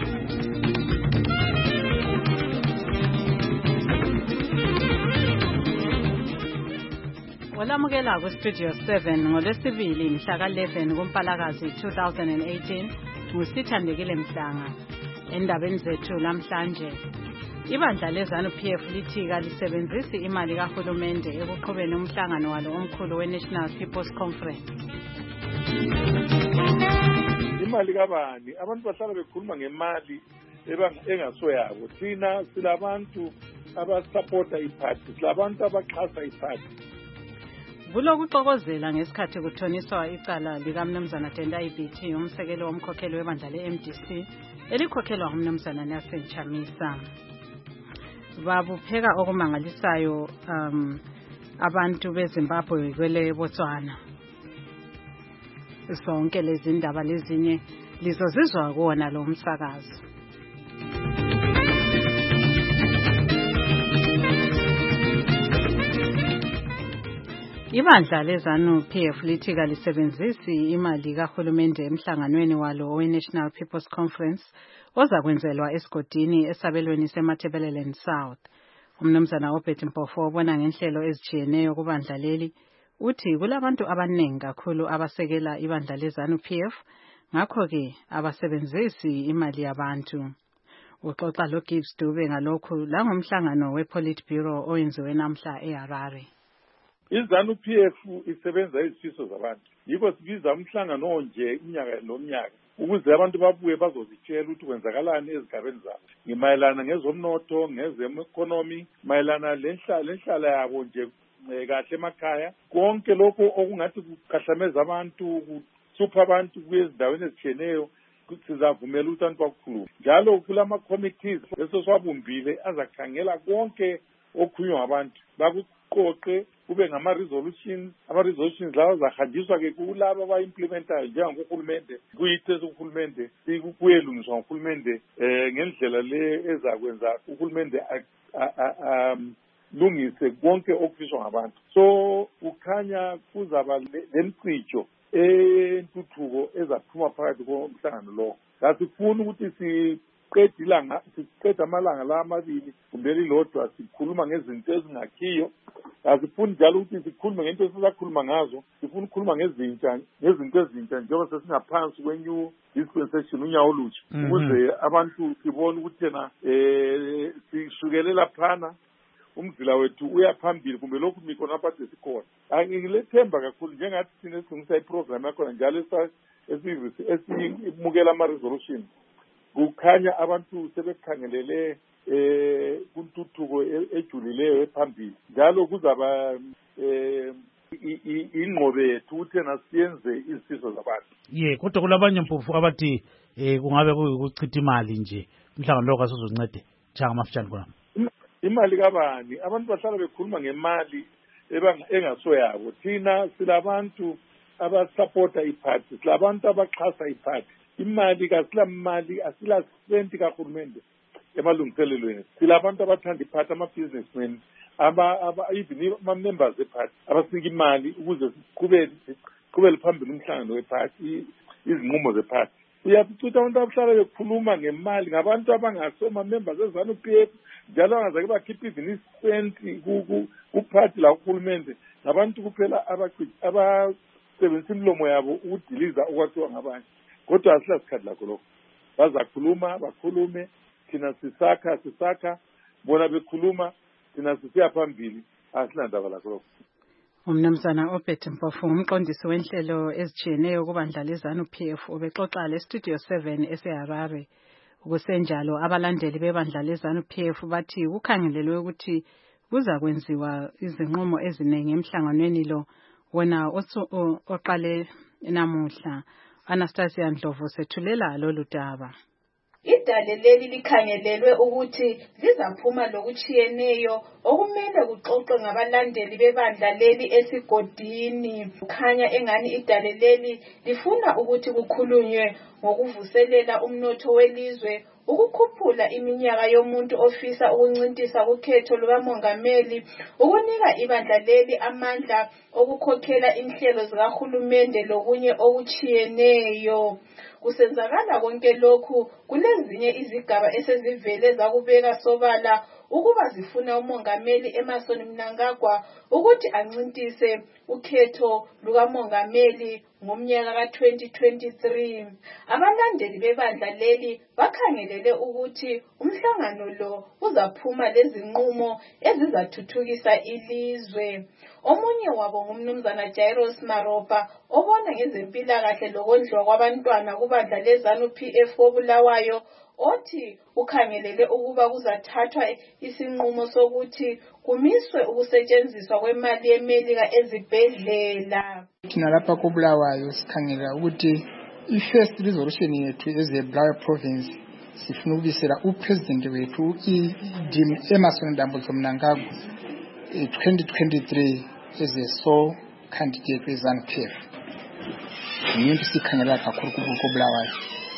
Olamukela ku-Studio seven ngolwesibili mhla ka-eleven kuMpalakazi two thousand eighteen ngusithandekile Mhlanga. Endabeni zethu lamhlanje, ibandla leZANU P F lithika lisebenzisi imali kahulumende ekuqhubeni umhlangano walo omkhulu we-National People's Conference. Imali kabani? Abantu bahlala bekhuluma ngemali engasoyabo. Thina silabantu abasupporta iparty, silabantu abaxhasa iparty. Kulokuxokozela ngesikhathi kuthoniswa icala likaMnumzana Tendai Biti, umsekelo womkhokheli webandla le-M D C elikhokhelwa nguMnumzana Nelson Chamisa. Babupheka okumangalisayo um abantu beZimbabwe kwele Botswana. Sonke lezi ndaba lezinye lizozizwa kuwona lo msakazo. Ibandla leZANU P F lithika lisebenzisi imali kahulumende emhlanganweni walo we-National People's Conference ozakwenzelwa esigodini esabelweni seMatabeleland South. Umnumzana Obert Mpofu obona ngenhlelo ezijiyeneyo kubandla leli uthi kulabantu abaningi kakhulu abasekela ibandla leZANU P F, ngakho-ke abasebenzisi imali yabantu. Uxoxa loGibbs Dube ngalokhu langomhlangano we-Politburo owenziwe namhla eHarare. iZANU P F isebenza izifiso zabantu. Yiko sibiza umhlangano onje iminyaka lomnyaka ukuze abantu babuye bazozitshela ukuthi kwenzakalani ezigabeni zabo. Ngimayelana ngezomnotho, ngezemeconomy, mayelana lenhlalo lenhlalo yabo nje kahle emakhaya. Konke lokho okungathi kukhahlameza abantu, kusupha abantu kwezindaweni ezicheneyo, sizavumela ukuthi abantu bakukhuluma. Njalo kulama committees leso swabumbile azakhangela konke okukhulunywa ngabantu. Bakuqoqe kube ngama resolutions, ama resolutions lawo zahanjiswa ke kulabo abayimplementayo njengohulumende, kuyithe uhulumende kuyelungiswa ngohulumende eh ngendlela le ezakwenza uhulumende lungise konke okufiswa ngabantu. So ukhanya kuzaba lemcijo entuthuko ezaphuma phakathi komhlangano lo. Asifuni ukuthi si qeda ilanga siqeda amalanga la amabili kumbe lilodwa sikhuluma ngezinto ezingakhiyo. Asifuni njalo ukuthi sikhulume ngento esizakhuluma ngazo, sifuna ukukhuluma ngezintsha ngezinto ezintsha njengoba sesingaphansi kwenew dispensation unyawo olutsha, ukuze abantu sibone ukuthi yena eh sisukelela phana umzila wethu uyaphambili kumbe lokhu mikona aphathe sikhona. Angilethemba kakhulu njengathi sine singisa iprogram yakho njalo esivisi esimukela ama resolution. Kukhanya abantu sebekhangelele eh kuntuthuko ejulileyo ephambili. Njalo kuzaba eh ingqobe yethu ukuthi nasiyenze izifiso zabantu. Ye kodwa kulabanye Mpofu abathi eh kungabe kuchitha imali nje mhlawumbe lokho asizoncede njanga mafutshane khona. Imali kabani? Abantu bahlala bekhuluma ngemali engasoyabo. Thina silabantu abasupporta iparty, silabantu abaxhasa iparty. Imali kasilamali asila senti kahulumende emalungiselelweni. Silabantu abathanda iparty, ama businessmen, aba aba even ama members eparty abasinika imali ukuze kube kube liphambili umhlangano weparty, izinqumo zeparty. Uyaphucutha abantu abahlala bekhuluma ngemali ngabantu abangasoma members eZANU P F, njalo angazake bakhipha even isenti ku party la uhulumende. Ngabantu kuphela abasebenzisa imlomo yabo ukudiliza okwathiwa ngabanye. Kodwa asila sikhathi lakho lokho. Bazakhuluma, bakhulume, thina sisakha, sisakha, bona bekhuluma, thina sisiya phambili, asila ndaba lakho lokho. Umnumzana Obert Mpofu umqondisi wenhlelo ezijiyeneyo kubandla leZANU P F ubexoxa le-Studio seven eseHarare. Ukusenjalo abalandeli bebandla leZANU P F bathi kukhangelelwe ukuthi kuza kwenziwa izinqumo eziningi emhlanganweni lo wona oqale namuhla. Anastasia Ndlovu sethulela lolu daba. Idale leli likhangelelwe ukuthi lizaphuma lokuchiyeneyo okumele kuxoxwe ngabalandeli bebandla leli esigodini. Kukhanya engani idale leli lifuna ukuthi kukhulunywe ngokuvuselela umnotho welizwe, ukukhuphula iminyaka yomuntu ofisa ukuncintisa ukhetho lukamongameli, ukunika ibandla leli amandla okukhokhela inhlelo zikahulumende lokunye okuchiyeneyo. Kusenzakala konke lokhu kulezinye izigaba esezivele zakubeka sobala ukuba zifuna umongameli Emmerson Mnangagwa ukuthi ancintise ukhetho lukamongameli ngomnyaka ka twenty twenty-three. Abalandeli bebandla leli bakhangelele ukuthi umhlangano lo uzaphuma lezinqumo ezizathuthukisa ilizwe. Omunye wabo ngumnumzana Jairus Maropa obona ngezempilakahle lokondliwa kwabantwana kubandla leZANU P F koBulawayo, othi ukhangelele ukuba kuzathathwa isinqumo sokuthi kumiswe ukusetshenziswa kwemali yemelika ezibhedlela. Thina lapha koBulawayo sikhangela ukuthi i-first resolution yethu ezeBulawayo province sifuna ukubisela upresident wethu Emmerson Mnangagwa twenty twenty-three as a sole candidate weZANU P F. Yinto sikhangela kakhulu koBulawayo.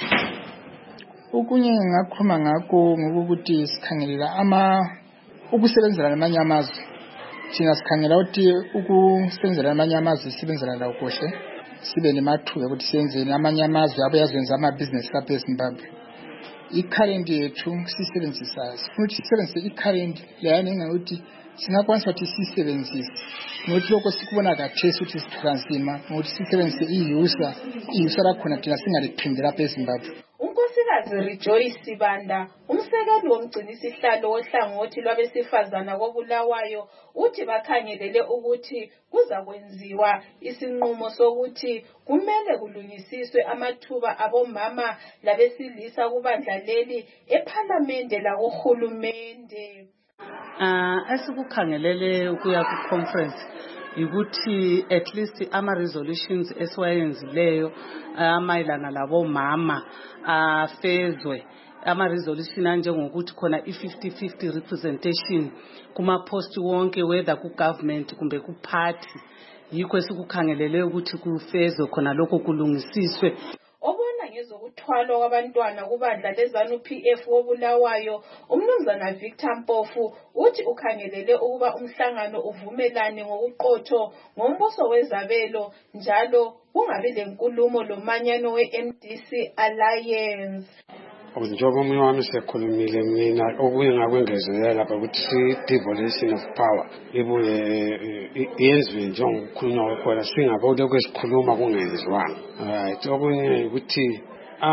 Okunye ngakhuluma ngakho ngokuthi sikhangelela ama ukusebenzela namanye amazwe. Thina sikhangela ukuthi ukusebenzela namanye amazwe sibenzela la ukoshe sibe nemathuba ukuthi siyenzeni amanye amazwe abayazenza ama-business lapha eZimbabwe. I-current yethu sisebenzisa sifuna ukuthi sisebenzise i-current leyana engakuthi singakwanisa ukuthi sisebenzise ngokuthi lokho sikubona kathesi ukuthi sithola nzima ngokuthi sisebenzise i-user i-user lakhona thina singaliphinde lapha eZimbabwe. Unkosikazi Rejoice Sibanda, umsekeli womgcinisihlalo wohlangothi lwabesifazana koBulawayo, uthi bakhangelele ukuthi kuza kwenziwa isinqumo sokuthi kumele kulungisiswe amathuba abomama labesilisa kubandla leli eParliament lakuhulumende. Ah, esikukhangelele ukuya ku conference ukuthi at least ama resolutions esiwayenzileyo amayelana labo mama afezwe. Ama resolution anjengokuthi khona i fifty fifty representation kuma post wonke whether ku government kumbe ku party, yikho esikukhangelele ukuthi kufezwe khona lokho kulungisiswe. Obona ngezokuthwalwa kwabantwana kubandla leZANU P F koBulawayo, umnumzana Victor Mpofu uthi ukhangelele ukuba umhlangano uvumelane ngokuqotho ngombuso wezabelo njalo kungabi lenkulumo lomanyano we-M D C Alliance. Njengoba omunye wami sekhulumile mina okunye ngakwengezelela lapha ukuthi si-devolution of power ibuye yenziwe njengokukhulunywa kwakhona singabona kwesikhuluma kungenziwanga. Right, okunye ukuthi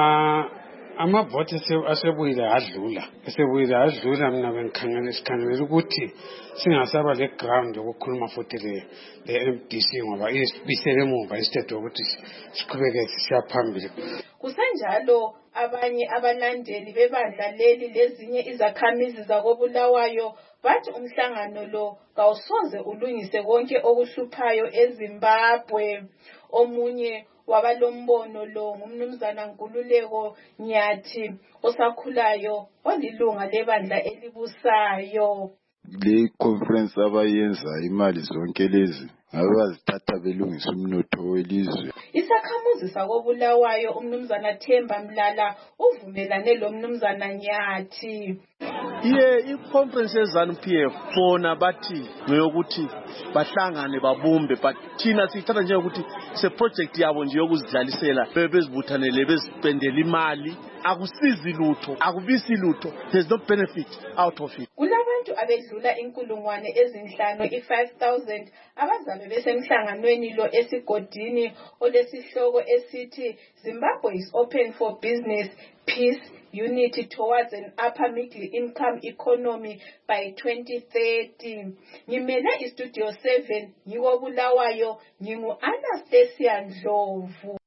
amavoti asebuyile adlula asebuyile adlula mina bengikhangela sikhangelela ukuthi singasaba le ground yokukhuluma futhi le le-M D C ngoba isibisele emuva instead ukuthi siqhubeke siyaphambili. Kusenjalo abanye abalandeli bebandla leli lezinye izakhamizi zakoBulawayo bathi umhlangano lo kawusoze ulungise konke okuhluphayo eZimbabwe. Omunye wabalombono lo ngumnumzana Nkululeko Nyathi osakhulayo olilunga lebandla elibusayo. Le conference abayenza imali zonke lezi ngabe bazithatha belungisa umnotho welizwe. Isakhamuzi sakoBulawayo umnumzana Themba Mlala uvumelane lo mnumzana Nyathi. Iye i-conference yeZANU P F bona bathi ngeyokuthi bahlangane babumbe, but thina sithatha nje ukuthi se project yabo nje yokuzidlalisela bebezibuthanele bezipendela imali, akusizi lutho, akubisi lutho, there's no benefit out of it. Kulabantu abedlula inkulungwane ezinhlanu i-five thousand abazabe besemhlanganweni lo esigodini olesihloko esithi Zimbabwe is open for business, peace, unity towards an upper middle income economy by twenty thirty. Ngimele iStudio seven ngikoBulawayo, ngingu Anastasia Ndlovu.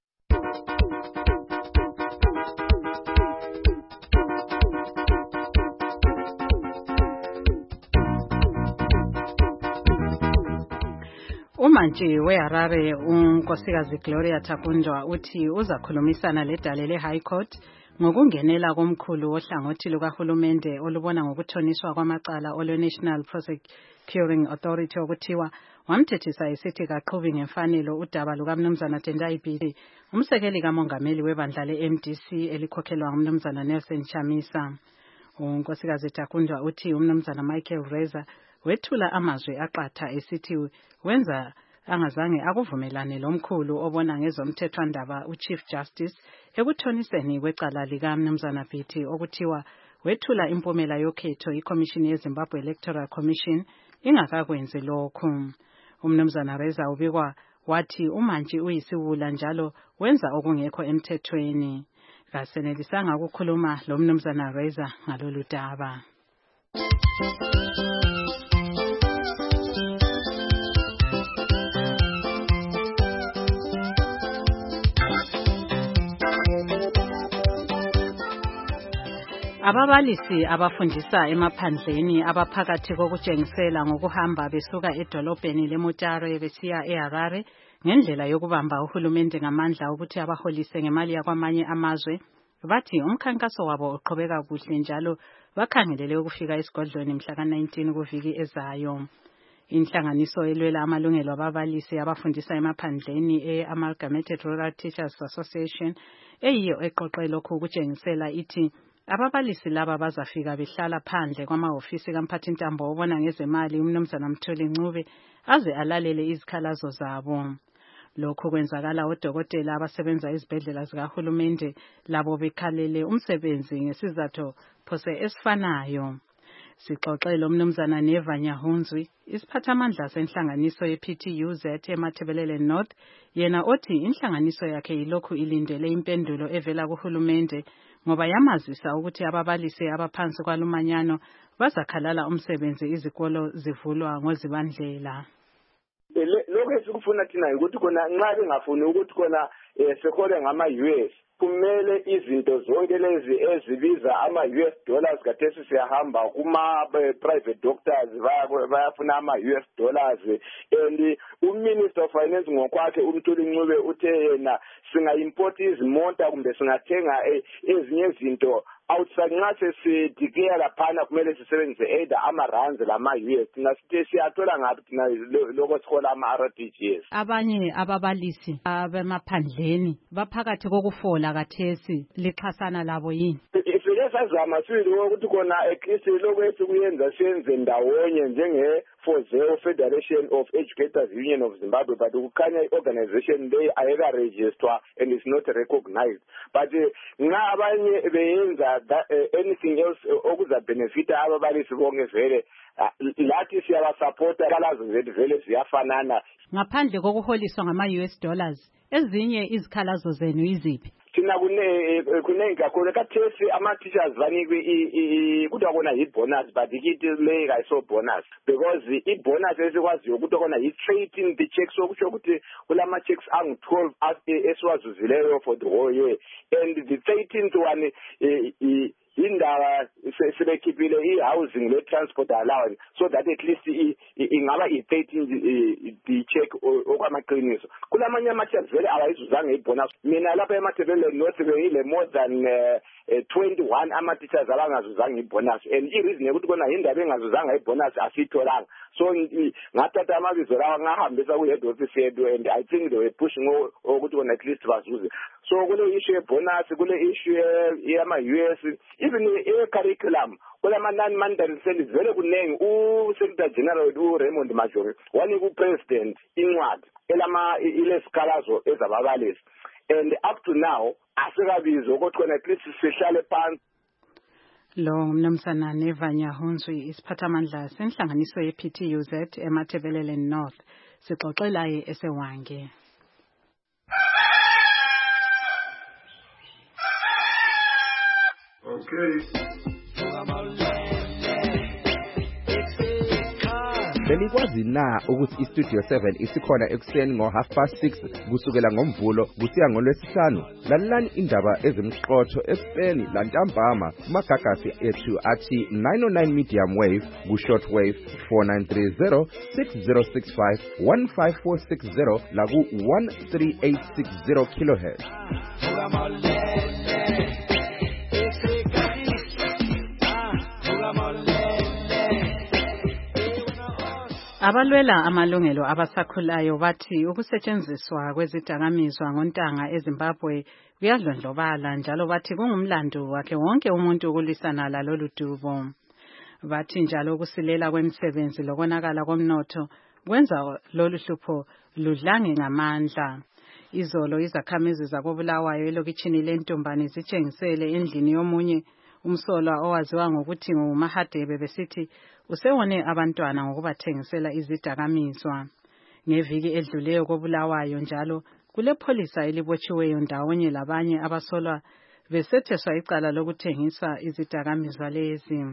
Umantshi weHarare unkosikazi Gloria Takundwa uthi uzakhulumisana ledale le High Court ngokungenela komkhulu ohlangothi lukahulumende olubona ngokuthoniswa kwamacala olwe-National Prosecuting Authority okuthiwa wamthethisa esithi kaqhubi ngemfanelo udaba lukaMnumzana Tendai Biti, umsekeli kamongameli webandla le-M D C elikhokhelwa nguMnumzana Nelson Chamisa. uNkosikazi Takundwa uthi uMnumzana Michael Reza wethula amazwi aqatha esithi wenza angazange akuvumelane lomkhulu obona ngezomthethwandaba uChief Justice ekuthoniseni kwecala lika Mnumzana Biti okuthiwa wethula impumela yokhetho iCommission yeZimbabwe Electoral Commission ingakakwenzi lokhu. uMnumzana Reza ubikwa wathi umantshi uyisiwula njalo wenza okungekho emthethweni. Kasenelisanga ukukhuluma lo Mnumzana Reza ngalolu daba. Ababalisi abafundisa emaphandleni abaphakathi kokutshengisela ngokuhamba besuka edolobheni leMutare besiya eHarare ngendlela yokubamba uhulumende ngamandla ukuthi abaholise ngemali yakwamanye amazwe bathi umkhankaso wabo uqhubeka kuhle njalo bakhangelele ukufika esigodlweni mhla ka nineteen kuviki ezayo. Inhlanganiso elwela amalungelo ababalisi abafundisa emaphandleni e-Amalgamated Rural Teachers Association eyiyo eqoqe lokhu ukutshengisela ithi ababalisi laba bazafika behlala phandle kwamahofisi kamphathintambo obona ngezemali uMnumzana Mtholi Ncube aze alalele izikhalazo zabo. Lokhu kwenzakala odokotela abasebenza izibhedlela zikahulumende labo bekhalele umsebenzi ngesizathu phose esifanayo. Sixoxele uMnumzana Neva Nyahunzwi, isiphathamandla senhlanganiso ye-P T U Z eMathebelele North, yena othi inhlanganiso yakhe yilokhu ilindele impendulo evela kuhulumende ngoba yamazisa ukuthi ababalisi abaphansi kwalumanyano bazakhalala umsebenzi izikolo zivulwa ngozibandlela. Lokho esikufuna thina ukuthi khona nxa bengafuni ukuthi khona sekhole ngama-U S kumele izinto zonke lezi ezibiza ama-U S dollars kathesi siyahamba kuma-private doctors bayafuna ama-U S dollars and uMinister of Finance ngokwakhe uMtholi Ncube uthe yena singa-import izimota kumbe singathenga ezinye izinto outside nxa sesidikeya laphana kumele sisebenzise either ama-rands lama-U S thina sithi siyathola ngaphi thina lokho sihola ama-R T G S. Abanye ababalisi abemaphandleni baphakathi kokufola kathesi lixhasana labo yini? Sike sazama sibili ukuthi khona eKristi lokho esikuyenza siyenze ndawonye njenge FOZEO Federation of Educators Union of Zimbabwe, but ukukhanya i-organization leyi ayeka register and is not recognized. But nxa abanye beyenza anything else okuza benefita ababalisi bonke vele lathi siyabasupporta kalazo zethu vele ziyafanana. Ngaphandle kokuholiswa ngama-U S dollars ezinye izikhalazo zenu iziphi? Thina kune kunengi kakhulu kathesi ama-teachers banikwe kuthiwa kona yi-bonus but ikithi leyi kayiso bonus because i-bonus esikwaziyo ukuthi kona yi-trading the checks okusho ukuthi kulama-checks angu-twelve esiwazuzileyo for the whole year and the thirteenth one indaba sebekhiphile i-housing le-transport allowance so that at least ingaba i-thirteen the check okwamaqiniso. Kulamanye ama-checks vele awayizuzanga i-bonus. Mina lapha eMathebelele North beyile more than twenty-one ama-teachers abangazuzanga i-bonus and i-reason yokuthi kona indaba engazuzanga i-bonus asiyitholanga. So ngathatha amabizo lawa ngahambisa ku-head office yethu and I think they were pushing ukuthi kona at least bazuze. So kule issue ye-bonus, kule issue yama-U S, even e-curriculum kulama non-mandatory studies vele kunengi u-Secretary General u-Raymond Majori wanika u-President incwadi elama ilesikhalazo ezababalisi and up to now asikabizwa ukuthi khona at least sihlale phansi. Lo Mnumzana Neva Nyahunzwi isiphathamandla senhlanganiso ye-P T U Z eMathebelele North sixoxelaye esewange. Okay. Benikwazi na ukuthi iStudio seven isikhona ekuseni ngo half past six kusukela ngomvulo kusiya ngolwesihlanu? Lalelani indaba ezimqotho ekuseni lantambama kumagagasi ethu athi nine oh nine medium wave ku short wave four nine three zero six zero six five one five four six zero la ku one three eight six zero kilohertz. Abalwela amalungelo abasakhulayo bathi ukusetshenziswa kwezidakamizwa ngontanga eZimbabwe kuyadlondlobala njalo bathi kungumlando wakhe wonke umuntu ukulwisana lalolu dubo. Bathi njalo ukusilela kwemisebenzi lokonakala komnotho kwenza lolu hlupho ludlange ngamandla. Izolo izakhamizi zakoBulawayo elokitshini leNtumbane zitshengisele endlini yomunye umsolwa owaziwa ngokuthi nguMahadebe besithi usewone abantwana ngokubathengisela izidakamizwa. Ngeviki edluleyo koBulawayo njalo kulepholisa elibotshiweyo ndawonye labanye abasolwa besetheswa icala lokuthengisa izidakamizwa lezi.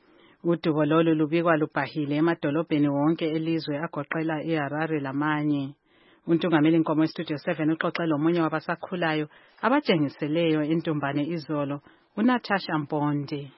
Udubo lolu lubikwa lubhahile emadolobheni wonke elizwe agoqela eHarare lamanye. Untungameli Nkomo Studio seven uxoxe lomunye wabasakhulayo abatshengiseleyo eNtumbane izolo uNatasha Mpondi.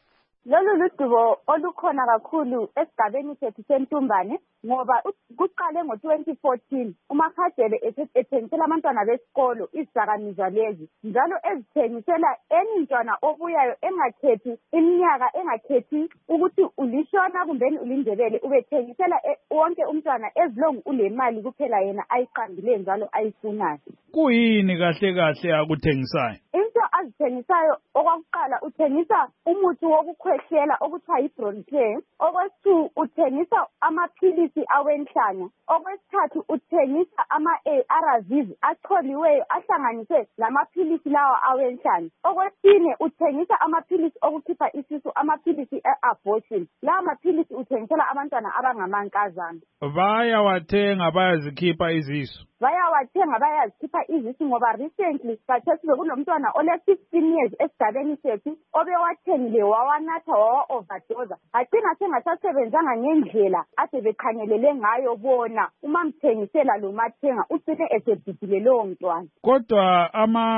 Lolu ludubo olukhona kakhulu esigabeni sethu seNtumbane ngoba kuqale ngo twenty fourteen uMahadebe ethengisela abantwana besikolo izidakamizwa lezi njalo ezithengisela emntwana obuyayo engakhethi iminyaka engakhethi ukuthi ulishona kumbeni ulindebele ubethengisela wonke umntwana ezilongu ulemali kuphela yena ayiqambile njalo ayifunayo. Kuyini kahle kahle akuthengisayo? Into azithengisayo okwakuqala uthengisa umuthi wokukhwehlela okuthiwa yiBronchicare, okwesithathu uthengisa amaphilisi awenhlanya, okwesithathu uthengisa ama-A R Vs acholiweyo ahlanganiswe lamaphilisi lawa awenhlanya, okwesine uthengisa amaphilisi okukhipha isisu, amaphilisi e-abortion. Lawa maphilisi uthengisela abantwana abangamankazana. Bayawathenga bayazikhipha izisu? Bayawathenga bayazikhipha izisu ngoba recently kathesi bekunomntwana ole fifteen years esigabeni sethu obewathengile wawanatha wawa-overdose agcina sengasasebenzanga ngendlela ade bekhangelele ngayo bona uma mthengisela lo mathenga ucine esebhidile lowo mntwana. Kodwa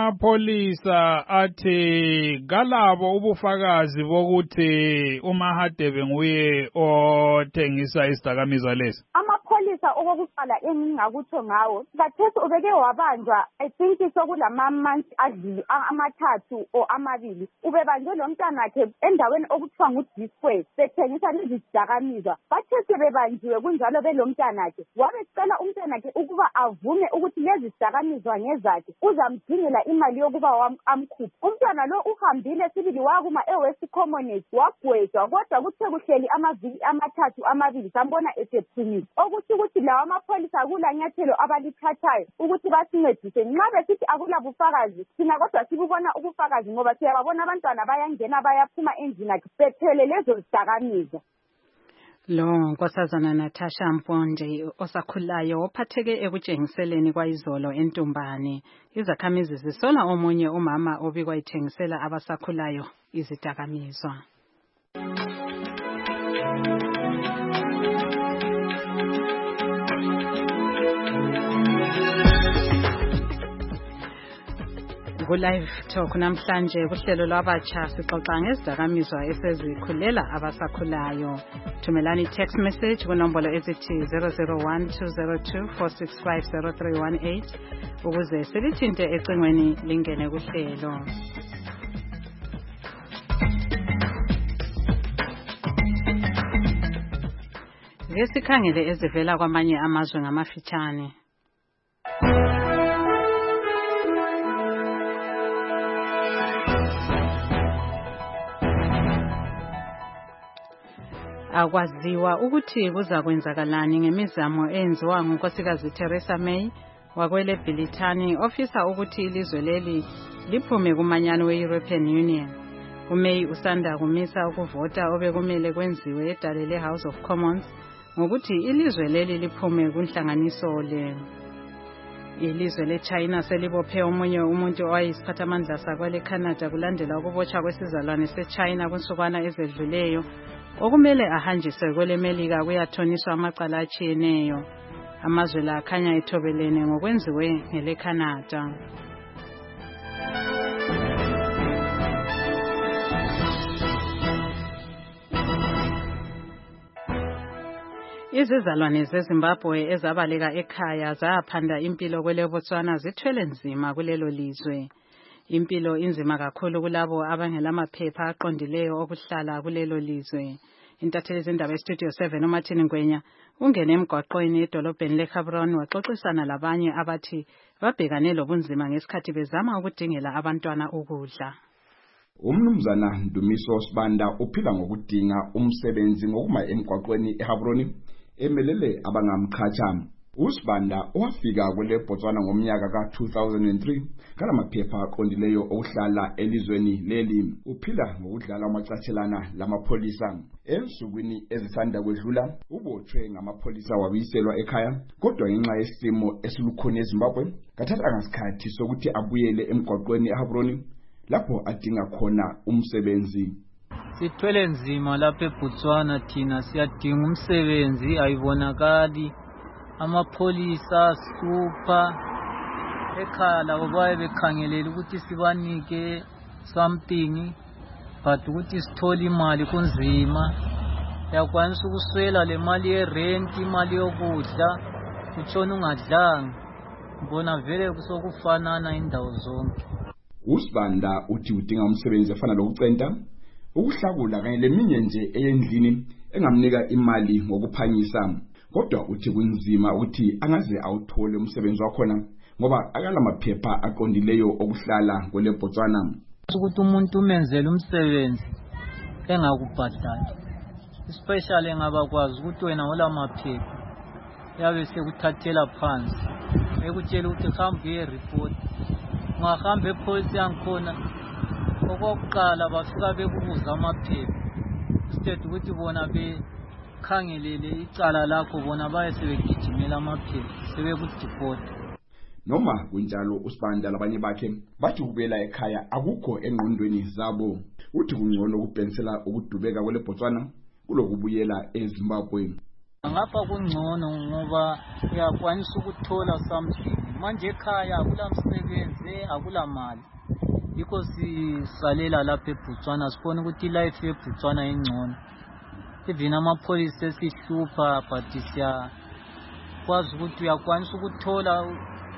amapholisa athi kalabo ubufakazi bokuthi uMahadebe nguye othengisa izidakamizwa lezi. Amapholisa okokuqala engingakutsho ngawo kathesi ubeke wabanjwa I think sokulama months adluli amathathu o amabili ubebanjwe lo mntanakhe endaweni okuthiwa nguDisque bethengisa lezi zidakamizwa. Bathe sebebanjiwe kunjalo belo mntanakhe wabecela umntanakhe ukuba avume ukuthi lezi zidakamizwa ngezakhe uzamdingela imali yokuba amkhuphe. Umntwana lo uhambile sibili wakuma eWest Commonwealth wagwetshwa kodwa kuthe kuhleli amaviki amathathu amabili sambona esephumile okuthi ukuthi lawa amapholisa kulanyathelo abalithathayo ukuthi basincedise nxa besithi akula bufakazi thina kodwa sibubona ubufakazi ngoba siyababona abantwana bayangena bayaphuma endlini yakhe bethwele lezo zidakamizwa. Lo Nkosazana Natasha Mpondi osakhulayo ophatheke ekutshengiseleni kwayizolo eNtumbane. Izakhamizi zisola omunye umama obikwa ithengisela abasakhulayo izidakamizwa. Ku-Live Talk namhlanje kuhlelo lwabatsha sixoxa ngezidakamizwa esezikhulela abasakhulayo. Thumelani text message kunombolo ezithi zero zero one two zero two four six five zero three one eight ukuze silithinte ecingweni lingene kuhlelo. Ngesikhangele ezivela kwamanye amazwe ngamafitshane. Akwaziwa ukuthi kuzakwenzakalani ngemizamo eyenziwa ngunkosikazi Theresa May wakwele Britani ofisa ukuthi ilizwe leli liphume kumanyano we-European Union. uMay usanda kumisa ukuvota obekumele kwenziwe edale le-House of Commons ngokuthi ilizwe leli liphume kunhlanganiso le. Ilizwe leChina selibophe omunye umuntu owayisiphathamandla sakwele Canada kulandela ukubotshwa kwesizalwane seChina kunsukwana ezedluleyo okumele ahanjiswe kwele Melika kuyathoniswa amacala atshiyeneyo. Amazwe la akhanya ethobelene ngokwenziwe ngele Canada. Izizalwane zeZimbabwe ezabaleka ekhaya zaphanda impilo kwele Botswana zithwele nzima kulelo lizwe. Impilo inzima kakhulu kulabo abangelamaphepha aqondileyo okuhlala kulelo lizwe. Intatheli zindaba eStudio seven uMartin Ngwenya ungene emgwaqweni edolobheni leGaborone waxoxisana labanye abathi babhekane lobunzima ngesikhathi bezama ukudingela abantwana ukudla. Umnumzana Ndumiso Sibanda uphila ngokudinga umsebenzi ngokuma emgwaqweni eGaborone emelele abangamqhatsha. Usibanda wafika kwele Botswana ngomnyaka ka two thousand three kalamaphepha aqondileyo okuhlala elizweni leli. Uphila ngokudlala amacathelana lamapholisa. Ensukwini ezisanda kwedlula ubotshwe ngamapholisa wabiselwa ekhaya, kodwa ngenxa yesimo esilukhona eZimbabwe kathatha ngasikhathi sokuthi abuyele emgwaqweni eGaborone lapho adinga khona umsebenzi. Sithwele nzima lapha eBotswana, thina siyadinga umsebenzi ayibonakali. Amapholisa super ekhaya labo baye bekhangelela ukuthi sibanike something, but ukuthi sithola imali kunzima. Yakwanisa ukuswela le mali yerent, imali yokudla, utshona ungadlanga. Mbona vele kusokufanana indawo zonke. Usibanda uthi udinga umsebenzi efana lokucenta, ukuhlakula kanye leminye nje eyendlini engamnika imali ngokuphanyisa. Kodwa uthi kunzima ukuthi angaze awuthole umsebenzi wakhona ngoba akalamaphepha aqondileyo okuhlala kwele Botswana. Ukuthi umuntu umenzele umsebenzi engakubhadali, especially engabakwazi ukuthi wena olamaphepha yabe sekuthathela phansi ekutshela ukuthi hamba uye report. Ungahamba epolice yangikhona okokuqala bafika bekubuza amaphepha instead ukuthi bona be khangelele icala lakho bona baye sebegijimela amaphepha sebekudipota. Noma kunjalo Usibanda labanye bakhe bathi ukubuyela ekhaya akukho engqondweni zabo. Uthi kungcono ukubhensela ukudubeka kwele Botswana kulokubuyela eZimbabwe. Ngapha kungcono ngoba uyakwanisa ukuthola something. Manje ekhaya akula msebenzi, akula mali. Yikho sisalela lapha eBotswana sifuna ukuthi life eBotswana ingcono. Even amapholisa esihlupha but siya kwazi ukuthi uyakwanisa ukuthola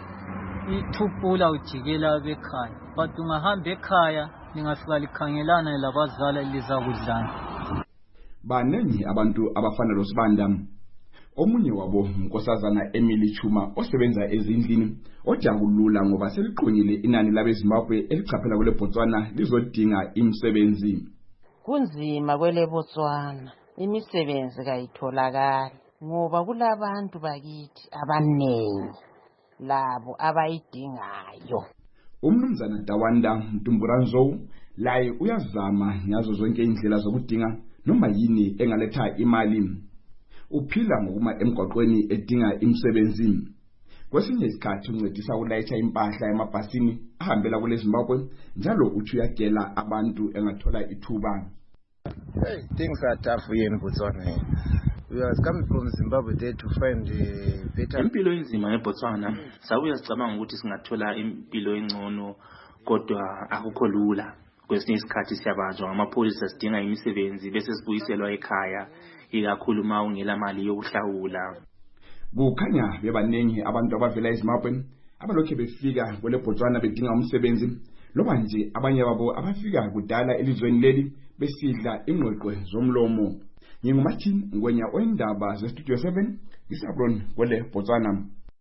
ithupula ujikela bekhaya, but ungahamba ekhaya lingafika likhangelana labazala lizakudlana. Baningi abantu abafana loSibanda. Omunye wabo unkosazana Emily Chuma osebenza ezindlini ojakulula ngoba seliqonile inani labeZimbabwe elichaphela kwele Botswana lizodinga imisebenzi. Kunzima kwele Botswana, imisebenzi kayitholakala ngoba kulabantu bakithi abanengi labo abayidingayo. Umnumzana Dawanda Mtumburanzo laye uyazama ngazo zonke indlela zokudinga noma yini engaletha imali. Uphila ngokuma emgwaqweni edinga imisebenzi. Kwesinye isikhathi uncedisa ukulayitha impahla emabhasini ahambela kule Zimbabwe njalo uthi uyagela abantu engathola ithuba. Hey, things are tough here in Botswana. We are coming from Zimbabwe there to find a better. Impilo enzima eBotswana sabuya sicabanga ukuthi singathola impilo engcono kodwa akukho lula. Kwesinye isikhathi siyabazwa amapholisa sidinga imisebenzi bese sibuyiselwa ekhaya ikakhulu uma ungela mali yokuhlawula. Kukhanya bebaningi abantu abavela eZimbabwe abalokhe befika kwele Botswana bedinga umsebenzi, loba nje abanye babo abafika kudala elizweni leli besidla ingqweqwe zomlomo. NginguMartin Ngwenya oindaba zeStudio seven eGaborone kwele Botswana.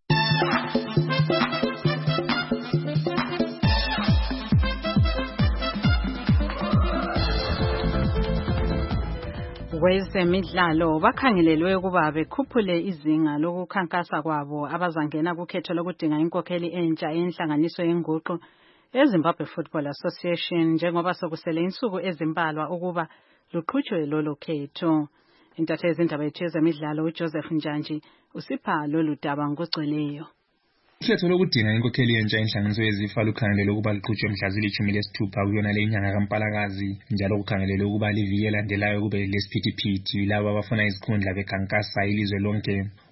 Kwezemidlalo bakhangelelwe ukuba bekhuphule izinga lokukhankasa kwabo abazangena kukhetho lokudinga inkokheli entsha enhlanganiso yenguqu eZimbabwe Football Association njengoba sokusele insuku ezimbalwa ukuba luqhutshwe lolo khetho. Intatheli zindaba yethu yezemidlalo uJoseph Njanji usipha lolu daba ngokugcweleyo. Ukhetho lokudinga inkokheli yentsha enhlanganiso yeZIFA lukhangelelwe ukuba luqhutshwe mhla zilishumi lesithupha kuyona le inyanga kaMpalakazi, njalo kukhangelelwe ukuba liviki elandelayo kube lesiphithiphithi labo abafuna izikhundla bekhankasa ilizwe lonke.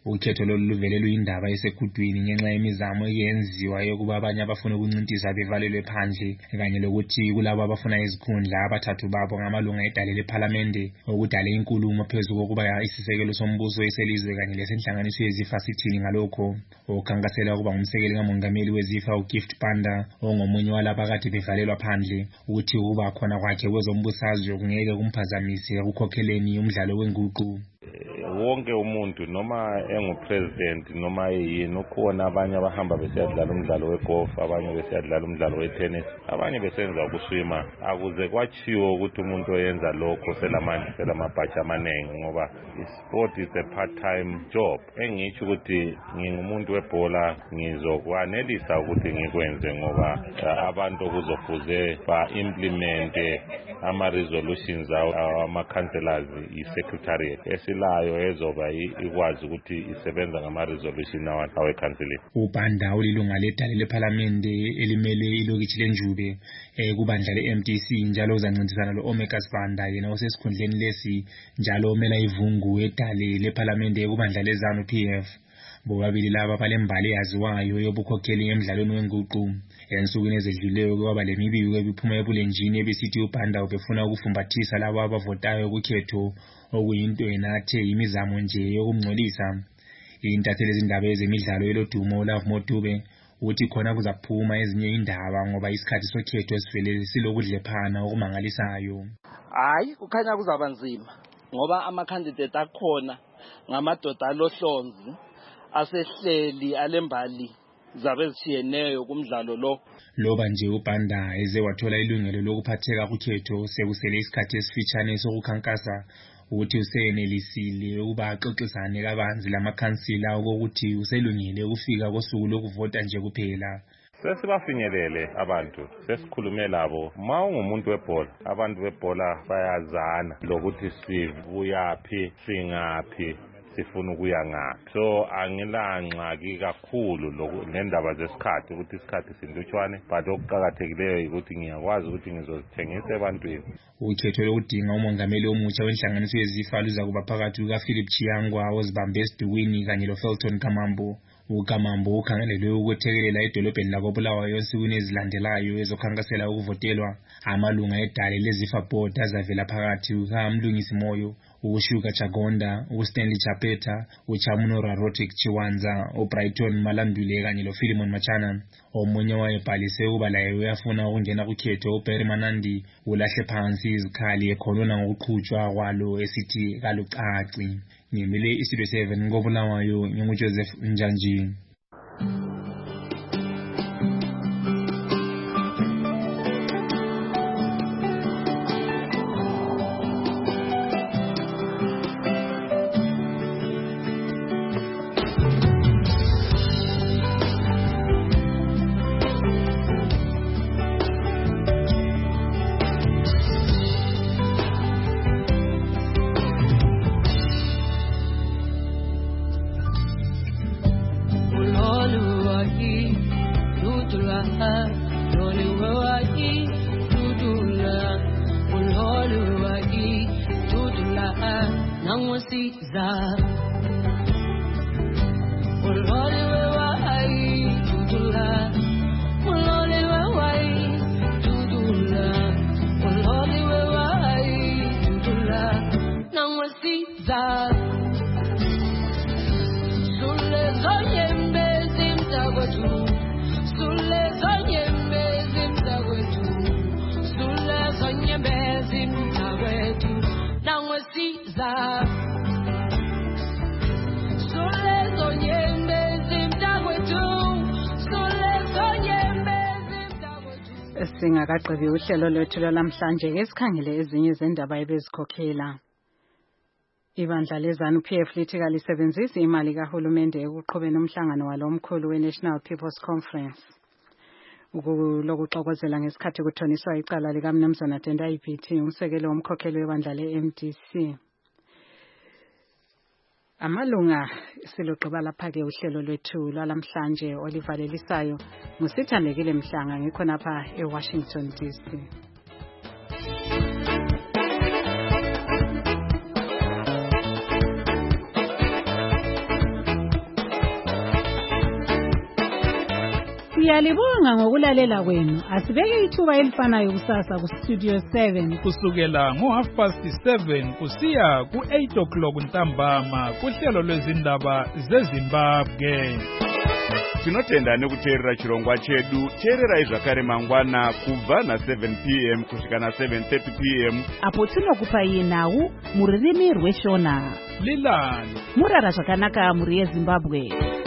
ukhetho lolu luvele luyindaba esekudwini ngenxa yemizamo eyenziwa yokuba abanye abafuna ukuncintisa bevalelwe phandle kanye lokuthi kulabo abafuna izikhundla abathathu babo ngamalunga edale lephalamende okudale inkulumo phezu kokuba isisekelo sombuso eselizwe kanye lesenhlanganiso yezifa sithini ngalokho. Ukhankasela ukuba ngumsekeli kamongameli wezifa uGift Panda ongomunye walaba kade bevalelwa phandle ukuthi ukuba khona kwakhe kwezombusazwe kungeke kumphazamise ukukhokheleni umdlalo wenguqu. Wonke umuntu noma engupresident noma yini ukhona abanye abahamba besiyadlala umdlalo wegolf, abanye besiyadlala umdlalo wetennis, abanye besenza ukuswima. Akuze kwachiwo ukuthi umuntu oyenza lokho selamanje selamabhachi amanengi ngoba isport is a part time job. Engitsho ukuthi ngingumuntu webhola ngizokwanelisa ukuthi ngikwenze ngoba abantu kuzofuze ba implement ama resolutions ama councillors i secretariat esilayo ezoba ikwazi ukuthi isebenza ngama resolution awe council. uBanda ulilunga ledale lephalamende elimele ilokitshi lenjube kubandla le M D C njalo uzancintisana lo Omega Sibanda yena osesikhundleni lesi njalo omela ivungu edale lephalamende kubandla leZanu P F. Bobabili laba balembali yaziwayo yobukhokheli emidlalweni wenguqu. Ensukwini ezedluleyo kwaba lemibiko ebiphuma ebulenjini ebisithi uBanda ubefuna ukufumbathisa labo abavotayo kukhetho okuyinto enathe imizamo nje yokumngcolisa. Intatheli ezindaba ezemidlalo elodumo uLove Motube uthi khona kuzaphuma ezinye indaba ngoba isikhathi sokhetho esivele silokudlephana okumangalisayo. Hayi kukhanya kuzaba nzima ngoba ama candidate akhona ngamadoda alohlonzi asehleli alembali zabe ziyeneyo kumdlalo lo. Loba nje uBanda eze wathola ilungelo lokuphatheka kukhetho sekusele isikhathi esifitshane sokukhankasa ukuthi usenelisile ukuba axoxisane kabanzi lamakhansila ukuthi uselungile ukufika kosuku lokuvota nje kuphela. Sesibafinyelele abantu sesikhulume labo ma ungumuntu webhola abantu bebhola bayazana lokuthi sivuyaphi singaphi sifuna ukuya ngaphi. So angilangxaki kakhulu ngendaba zesikhathi ukuthi isikhathi sindutshwane but okuqhakathekileyo ukuthi ngiyakwazi ukuthi ngizozithengisa ebantwini. Ukhetho lokudinga umongameli omutsha wenhlanganiso yezifa luza kuba phakathi kukaPhilip Chiyangwa ozibambe esidukwini kanye loFelton Kamambo. uKamambo ukhangelelwe ukuthekelela edolobheni lakoBulawayo ensukwini ezilandelayo ezokhankasela ukuvotelwa amalunga edale lezifa board azavela phakathi kukaMlungisi Moyo, uShuka Chagonda, uStanley Chapeta, uChamunora Rotic Chiwanza, uBrighton Malandule kanye loPhilemon Machana. Omunye wayebhalise ukuba laye uyafuna ukungena kukhetho uBerry Manandi ulahle phansi izikhali ekhonona ngokuqhutshwa kwalo esithi kalucaci. Ngimile iStudio seven ngoBulawayo nginguJoseph Njanji. Singakagqibi uhlelo lwethu lwamhlanje esikhangele ezinye izindaba ebezikhokhela. Ibandla leZanu P F lithi kalisebenzisi imali kahulumende ekuqhubeni umhlangano walo omkhulu weNational People's Conference. Ukulokuxokozela ngesikhathi kuthoniswa icala likaMnumzana Tendai Biti umsekeli womkhokheli webandla le-M D C. Amalunga silugqiba lapha ke uhlelo lwethu lwalamhlanje olivalelisayo ngusithandekile Mhlanga ngikho napha eWashington D C. Siyalibonga ngokulalela kwenu. Asibeke ithuba elifanayo kusasa ku Studio seven kusukela ngo half past seven kusiya ku eight o'clock ntambama kuhlelo lwezindaba zeZimbabwe. Tinotenda nekuteerera chirongwa chedu. Teererai zvakare mangwana kubva na seven p m kusvika na seven thirty p m apo tinokupai nhau mururimi rweshona. Lilani murara zvakanaka muri yeZimbabwe.